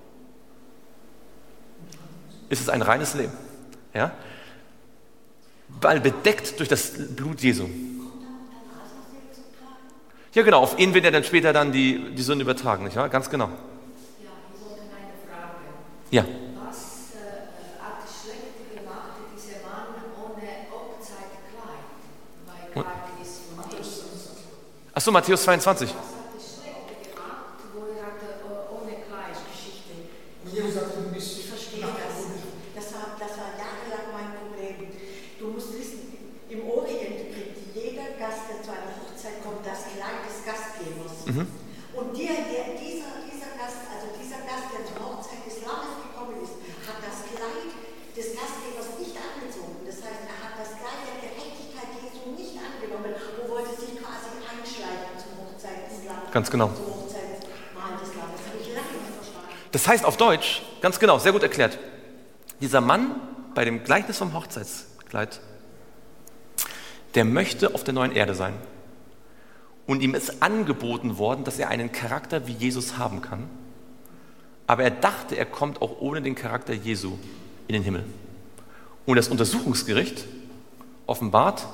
ist es ein reines Leben. Ja? Weil bedeckt durch das Blut Jesu. Ja, genau, auf ihn wird er dann später dann die, die Sünde übertragen, nicht wahr? Ganz genau. Ja, ich wollte eine Frage. Ja. Was äh, hat die Schlechte gemacht, dieser Mann ohne Hochzeitkleid? Weil Kleid ist von Jesus. Achso, Matthäus zweiundzwanzig. Was hat die Schlechte gemacht, wo er hatte äh, ohne Kleid Geschichte? Jesus sagt, du bist Ich verstehe das. Das war, das war jahrelang mein Problem. Du musst wissen, im Orient kriegt jeder Gast, der zu einer Hochzeit kommt, das Kleid des Gastgebers. Mhm. Und der, der, dieser, dieser Gast, also dieser Gast, der zur Hochzeit des Lammes gekommen ist, hat das Kleid des Gastgebers nicht angezogen. Das heißt, er hat das Kleid der Gerechtigkeit Jesu nicht angenommen und wollte sich quasi einschleichen zur Hochzeit des Lammes. Ganz genau. Zur Hochzeitsmahl des Lammes. Das habe ich lange nicht verstanden. Das heißt auf Deutsch, ganz genau, sehr gut erklärt. Dieser Mann bei dem Gleichnis vom Hochzeitskleid, der möchte auf der neuen Erde sein. Und ihm ist angeboten worden, dass er einen Charakter wie Jesus haben kann. Aber er dachte, er kommt auch ohne den Charakter Jesu in den Himmel. Und das Untersuchungsgericht offenbart,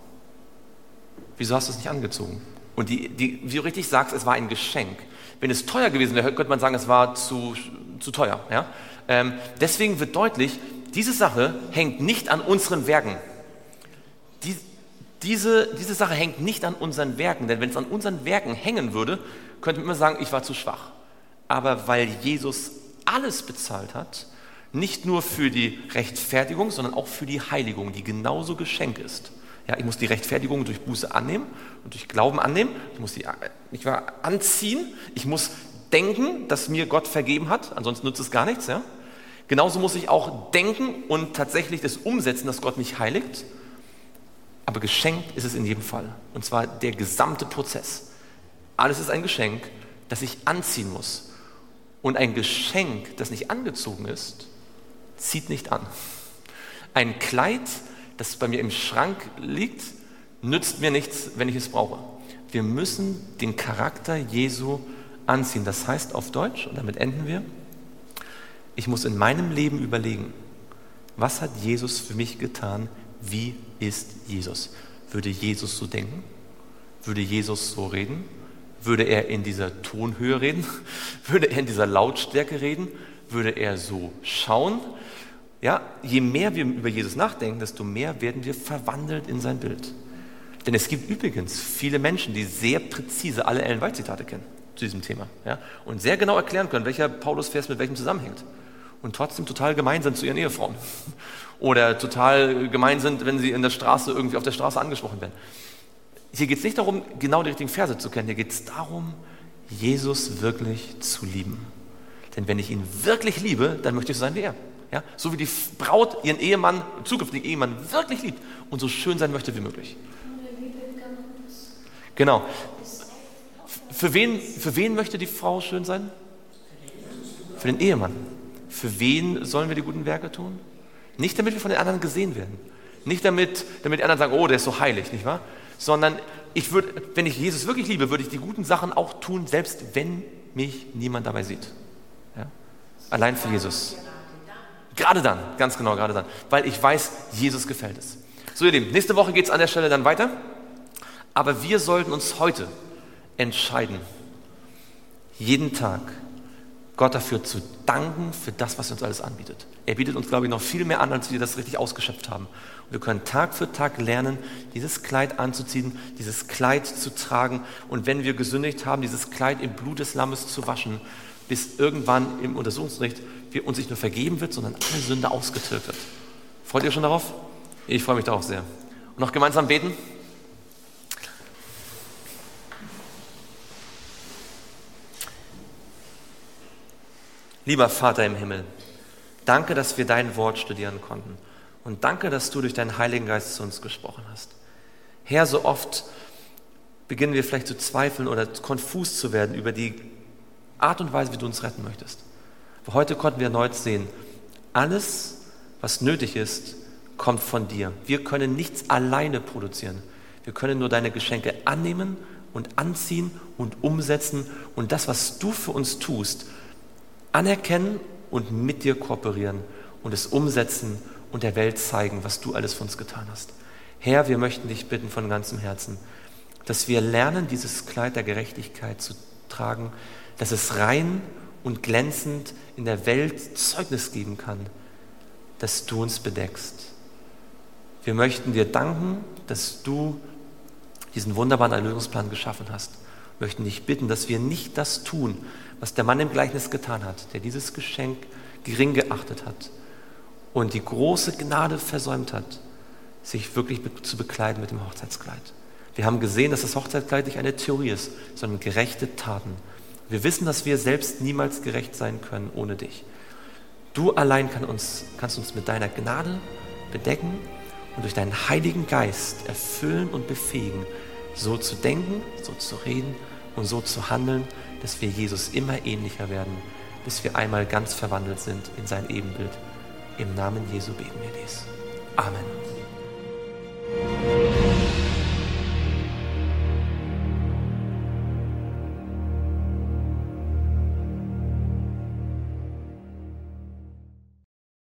wieso hast du es nicht angezogen? Und die, die, wie du richtig sagst, es war ein Geschenk. Wenn es teuer gewesen wäre, könnte man sagen, es war zu, zu teuer. Ja? Ähm, deswegen wird deutlich, diese Sache hängt nicht an unseren Werken. Die, diese, diese Sache hängt nicht an unseren Werken, denn wenn es an unseren Werken hängen würde, könnte man immer sagen, ich war zu schwach. Aber weil Jesus alles bezahlt hat, nicht nur für die Rechtfertigung, sondern auch für die Heiligung, die genauso Geschenk ist. Ja, ich muss die Rechtfertigung durch Buße annehmen und durch Glauben annehmen. Ich muss die ich war, anziehen. Ich muss denken, dass mir Gott vergeben hat, ansonsten nützt es gar nichts. Ja? Genauso muss ich auch denken und tatsächlich das umsetzen, dass Gott mich heiligt. Aber geschenkt ist es in jedem Fall. Und zwar der gesamte Prozess. Alles ist ein Geschenk, das ich anziehen muss. Und ein Geschenk, das nicht angezogen ist, zieht nicht an. Ein Kleid, das bei mir im Schrank liegt, nützt mir nichts, wenn ich es brauche. Wir müssen den Charakter Jesu anziehen. Das heißt auf Deutsch, und damit enden wir, ich muss in meinem Leben überlegen, was hat Jesus für mich getan? Wie ist Jesus? Würde Jesus so denken? Würde Jesus so reden? Würde er in dieser Tonhöhe reden? Würde er in dieser Lautstärke reden? Würde er so schauen? Ja, je mehr wir über Jesus nachdenken, desto mehr werden wir verwandelt in sein Bild. Denn es gibt übrigens viele Menschen, die sehr präzise alle Ellen White-Zitate kennen zu diesem Thema. Ja, und sehr genau erklären können, welcher Paulus-Vers mit welchem zusammenhängt. Und trotzdem total gemein sind zu ihren Ehefrauen. Oder total gemein sind, wenn sie in der Straße irgendwie auf der Straße angesprochen werden. Hier geht es nicht darum, genau die richtigen Verse zu kennen. Hier geht es darum, Jesus wirklich zu lieben. Denn wenn ich ihn wirklich liebe, dann möchte ich so sein wie er. Ja? So wie die Braut ihren Ehemann, zukünftigen Ehemann wirklich liebt und so schön sein möchte wie möglich. Genau. Für wen, für wen möchte die Frau schön sein? Für den Ehemann. Für wen sollen wir die guten Werke tun? Nicht damit wir von den anderen gesehen werden. Nicht damit, damit die anderen sagen, oh, der ist so heilig, nicht wahr? Sondern ich würde, wenn ich Jesus wirklich liebe, würde ich die guten Sachen auch tun, selbst wenn mich niemand dabei sieht. Ja? Allein für Jesus. Gerade dann, ganz genau, gerade dann. Weil ich weiß, Jesus gefällt es. So, ihr Lieben, nächste Woche geht es an der Stelle dann weiter. Aber wir sollten uns heute entscheiden, jeden Tag Gott dafür zu danken, für das, was er uns alles anbietet. Er bietet uns, glaube ich, noch viel mehr an, als wir das richtig ausgeschöpft haben. Und wir können Tag für Tag lernen, dieses Kleid anzuziehen, dieses Kleid zu tragen und wenn wir gesündigt haben, dieses Kleid im Blut des Lammes zu waschen, bis irgendwann im Untersuchungsgericht wir uns nicht nur vergeben wird, sondern alle Sünde ausgetilgt wird. Freut ihr schon darauf? Ich freue mich darauf sehr. Und noch gemeinsam beten? Lieber Vater im Himmel, danke, dass wir dein Wort studieren konnten und danke, dass du durch deinen Heiligen Geist zu uns gesprochen hast. Herr, so oft beginnen wir vielleicht zu zweifeln oder konfus zu werden über die Art und Weise, wie du uns retten möchtest. Aber heute konnten wir erneut sehen, alles, was nötig ist, kommt von dir. Wir können nichts alleine produzieren. Wir können nur deine Geschenke annehmen und anziehen und umsetzen und das, was du für uns tust, anerkennen und mit dir kooperieren und es umsetzen und der Welt zeigen, was du alles für uns getan hast. Herr, wir möchten dich bitten von ganzem Herzen, dass wir lernen, dieses Kleid der Gerechtigkeit zu tragen, dass es rein und glänzend in der Welt Zeugnis geben kann, dass du uns bedeckst. Wir möchten dir danken, dass du diesen wunderbaren Erlösungsplan geschaffen hast. Wir möchten dich bitten, dass wir nicht das tun, was der Mann im Gleichnis getan hat, der dieses Geschenk gering geachtet hat und die große Gnade versäumt hat, sich wirklich zu bekleiden mit dem Hochzeitskleid. Wir haben gesehen, dass das Hochzeitskleid nicht eine Theorie ist, sondern gerechte Taten. Wir wissen, dass wir selbst niemals gerecht sein können ohne dich. Du allein kann uns, kannst uns mit deiner Gnade bedecken und durch deinen Heiligen Geist erfüllen und befähigen, so zu denken, so zu reden und so zu handeln, dass wir Jesus immer ähnlicher werden, bis wir einmal ganz verwandelt sind in sein Ebenbild. Im Namen Jesu beten wir dies. Amen.